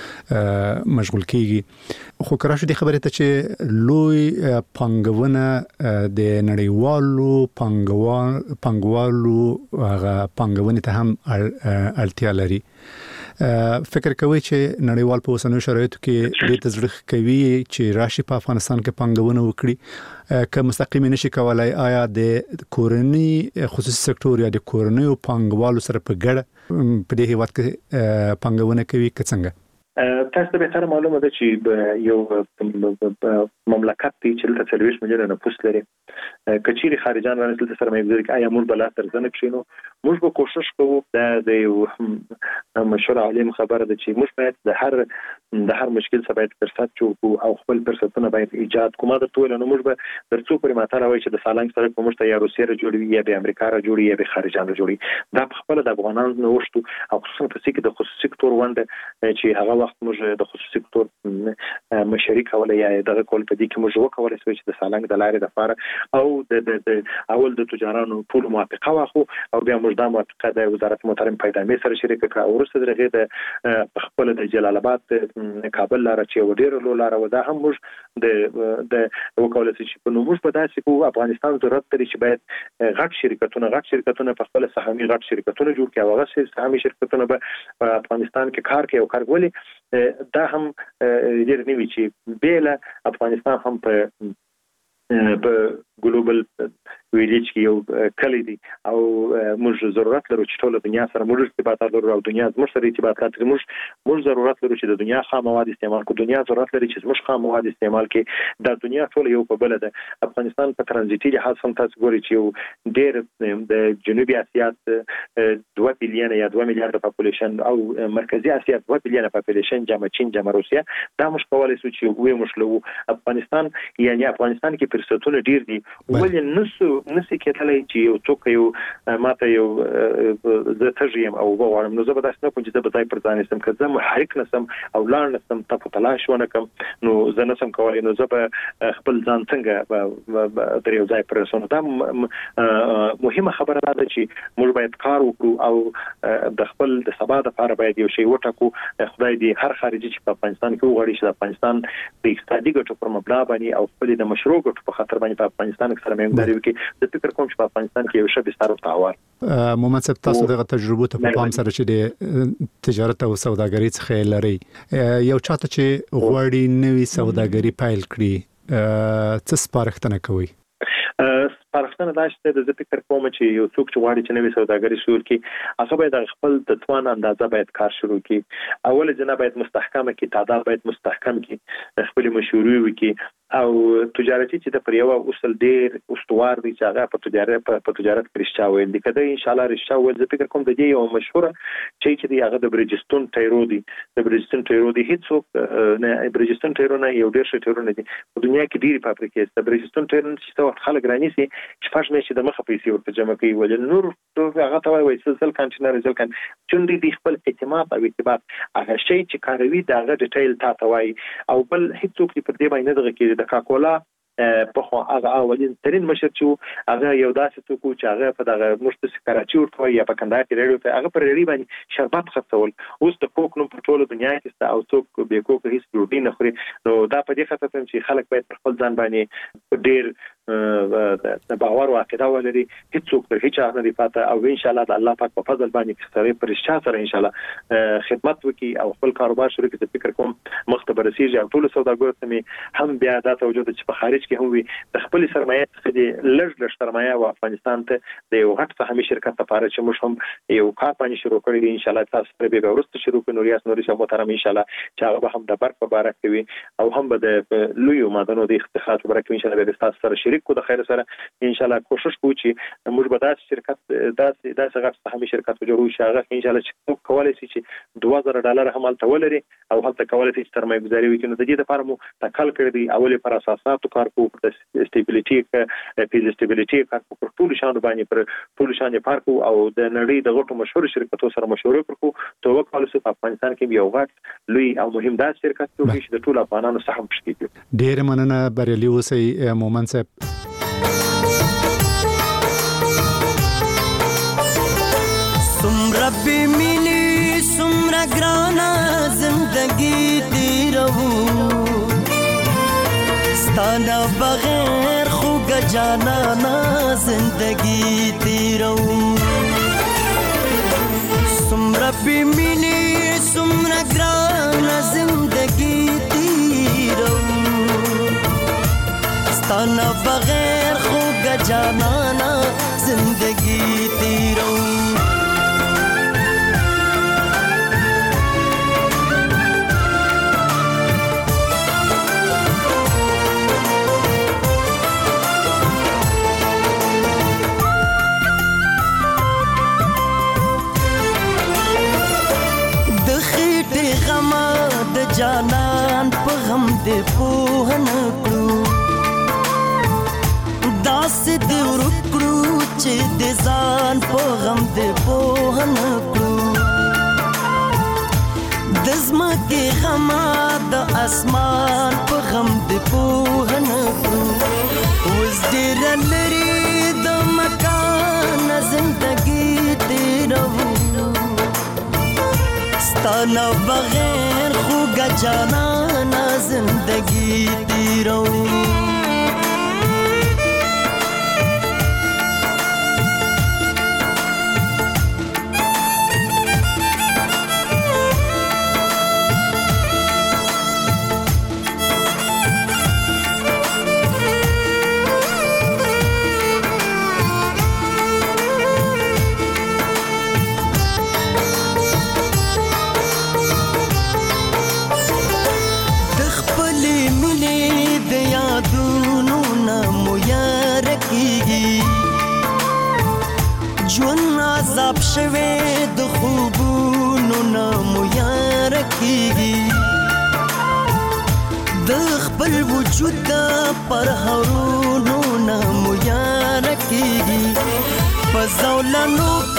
کې مشغول کیږي خو کراشه د خبره ته چې لوی پنګونه د نړیوالو پنګوال پنګوالو هغه پنګونې ته هم اړتیا لري فکر کوي چې نړیوال په اوسنیو شرایطو کې د تزریق کوي چې راشي په افغانستان کې پنګونه وکړي که مستقیم نشي کولای آیا د کورنۍ خصوصي سکتور یا د کورنۍ پنګوالو سره په ګډه په دې هیواد کې پنګونه کوي که څنګه تاسو ته به تر معلومه ده چې یو مملکت دی چې د څلويش ملیونه نفوس لري کچيري خارجان رانسل د سرمایه ګزاري آیا موږ بل تر ځنه کښینو موږ به کوشش کوو د یو مشور عالم خبره ده چې موږ باید د هر د هر مشکل څخه باید فرصت جوړ او خپل فرصتونه باید ایجاد کوو د ټول نو موږ به درڅو پرې ماته راوي چې د سالنګ سره کوم څه یا روسیه را جوړوي یا د امریکا را جوړي یا د خارجان را جوړي دا په خپل د افغانانو نوښت او خصوصا په سکه د خصوصي سکتور ونده چې هغه وخت موږ د خصوصي سکتور مشاري کوله یا دغه کول په دې کې موږ وکولای شو چې د سالنګ د لارې د فار او د اول د تجارانو ټول موافقه واخو او بیا موږ د موافقه د وزارت محترم پیدامې سره شریک کړه او ورسره درغه د خپل د جلال آباد کابل لار چې وډیر لار و دا هم موږ د د وکولای شو چې په نوموږ په داسې کو افغانستان ضرورت لري چې باید غټ شرکتونه غټ شرکتونه په خپل سهامي غټ شرکتونه جوړ کړي او هغه سهامي شرکتونه په افغانستان کې کار کوي او کارګولي دا هم ډېر نوي چې بیل افغانستان هم په په ګلوبل ویلیج کې یو کلی دی او موږ ضرورت لرو چې ټول دنیا سره موږ ارتباطات لرو او دنیا زموږ سره ارتباطات لري موږ موږ ضرورت لرو چې د دنیا خام مواد استعمال کو دنیا ضرورت لري چې زموږ خام مواد استعمال کې د دنیا ټول یو په بل ده افغانستان په ترانزیتي لحاظ هم تاسو ګورئ چې یو ډېر د جنوبي اسیا دوه بلین یا دوه میلیارډ پاپولیشن او مرکزی اسیا دوه بلین پاپولیشن جمع چین جمع روسیا دا موږ کولای شو چې وې مشلو افغانستان یعنی افغانستان کې فرصتونه ډېر دي ولې نسو نسې کېدلای چې یو څوک یو ماته یو د تجریم او وغواړم نو زه به تاسو نه کوم چې د بځای پر ځان سم کړم محرک نسم او لاړ نسم تاسو تلاش ونه کوم نو زه نسم کولای نو زه به خپل ځان څنګه د یو ځای پر رسونه دا مهمه خبره ده چې موږ باید کار وکړو او د خپل د سبا لپاره باید یو شی وټاکو خدای دې هر خارجي چې په افغانستان کې وغواړي چې د افغانستان د اقتصادي ګټو پر مبنا باندې او خپل د مشروع ګټو په خاطر باندې په افغانستان کې سره مېنګاري وکړي د فکر کوم چې په افغانستان کې یو شی بستر تعاون مومن صاحب تاسو دغه تجربه ته په پام سره چې د تجارت او سوداګرۍ څخه لري یو چاته چې غوړی نوې سوداګري پایل کړي څه سپارښتنه کوي سپارښتنه دا چې د فکر کوم چې یو څوک چې غواړي چې نوې سوداګري شروع کړي هغه باید خپل د توان اندازه باید کار شروع کړي اول جنا باید مستحکمه کړي تعداد باید مستحکم کړي خپل مشورې وکړي او تجارتي چې د پریوا اصل ډیر استوار دي چې هغه په تجارت په تجارت کې رښتیا ویل دي کله ان شاء الله رښتیا ویل د فکر کوم د دې یو مشهور چې چې دی هغه د برجستون ټایرو دی د برجستون ټایرو دی هیڅ نه برجستون ټایرو نه یو ډیر ښه ټایرو نه دي په دنیا کې ډیر فابریکې د برجستون ټایرو چې څو خلک رانی سي چې فاش مې چې د مخه پیسې ورته جمع کوي ولې نور هغه ته وایي سلسله کانټینر ځل کان چې دې خپل اعتماد او اعتبار هغه شی چې کاروي دا هغه ډیټیل تا ته وایي او بل هیڅوک په دې باندې دغه کې د کاکولا په خو هغه اولین ترين مشر چې هغه یو داسې څوک چې هغه په دغه مشت کراچي ورته یا په کندهار کې ریډیو ته هغه پر ریډیو باندې شربت خرڅول اوس د کوک نو په ټوله دنیا کې او څوک به کوک هیڅ ډوډۍ نه خوري نو دا په دې خاطر چې خلک باید خپل ځان باندې ډیر د باور او عقیده ولري هیڅوک په هیڅ نه دی پاته او ان شاء الله د الله پاک په فضل باندې سره پرشته سره ان شاء الله خدمت وکي او خپل کاروبار شروع کړي فکر کوم مختبر رسیږي او ټول سوداګر ته هم بیا دا توجه چې په خارج کې هم وي د خپل سرمایه څخه د لږ لږ سرمایه او افغانستان ته د یو غټ سهامي شرکت لپاره چې موږ هم یو کار باندې شروع کړی ان شاء الله تاسو سره به ورسته شروع کړو ریاست نوري شمو محترم ان شاء الله چې هغه هم د برق په باره کوي او هم به د لوی مادنو د اختخاص برکه ان شاء الله به تاسو سره شریک کو د خیر سره ان شاء الله کوشش کوو چې موږ به داسې شرکت داسې داسې غټ سهامي شرکت جوړو چې هغه ان شاء الله چې کولای شي چې دوه زره ډالر هم تل ولري او هلته کولای شي چې سرمایه گذاري وکړي نو د دې لپاره مو تکل کړی دی اولي پر اساساتو کار کوو د استابیلیټي پیز استابیلیټي کار کوو ټول شان باندې پر ټول شان پارکو او د نړۍ د غټو مشهور شرکتونو سره مشورې وکړو ته وکول شو په افغانستان کې یو غټ لوی او مهم داس شرکت جوړ شي د ټول افغانانو سهم پښتي ډیر مننه بریالي اوسئ مومن صاحب سمرا بمینی سمرا گرانا زندگی تیرو ستانا بغیر خوگ جانانا زندگی تیرو سمرا بمینی سمرا گرانا زندگی تیرو ستانا بغیر خوگ جانانا زندگی تیرو ځان په غم دې پوه نه کړو داسې دې ورکړو چې دې ځان په غم دې پوه نه کړو د ځمکې غمه د اسمان په غم دې پوه نه کړو اوس ډېره لرې د مکان زندګي تېروو ستا نه بغیر خوږه جانانه زندګي تېروو عذاب شوه د خوبونو نامو یار کیږي د خپل وجود پر هرونو نامو یار کیږي په زولانو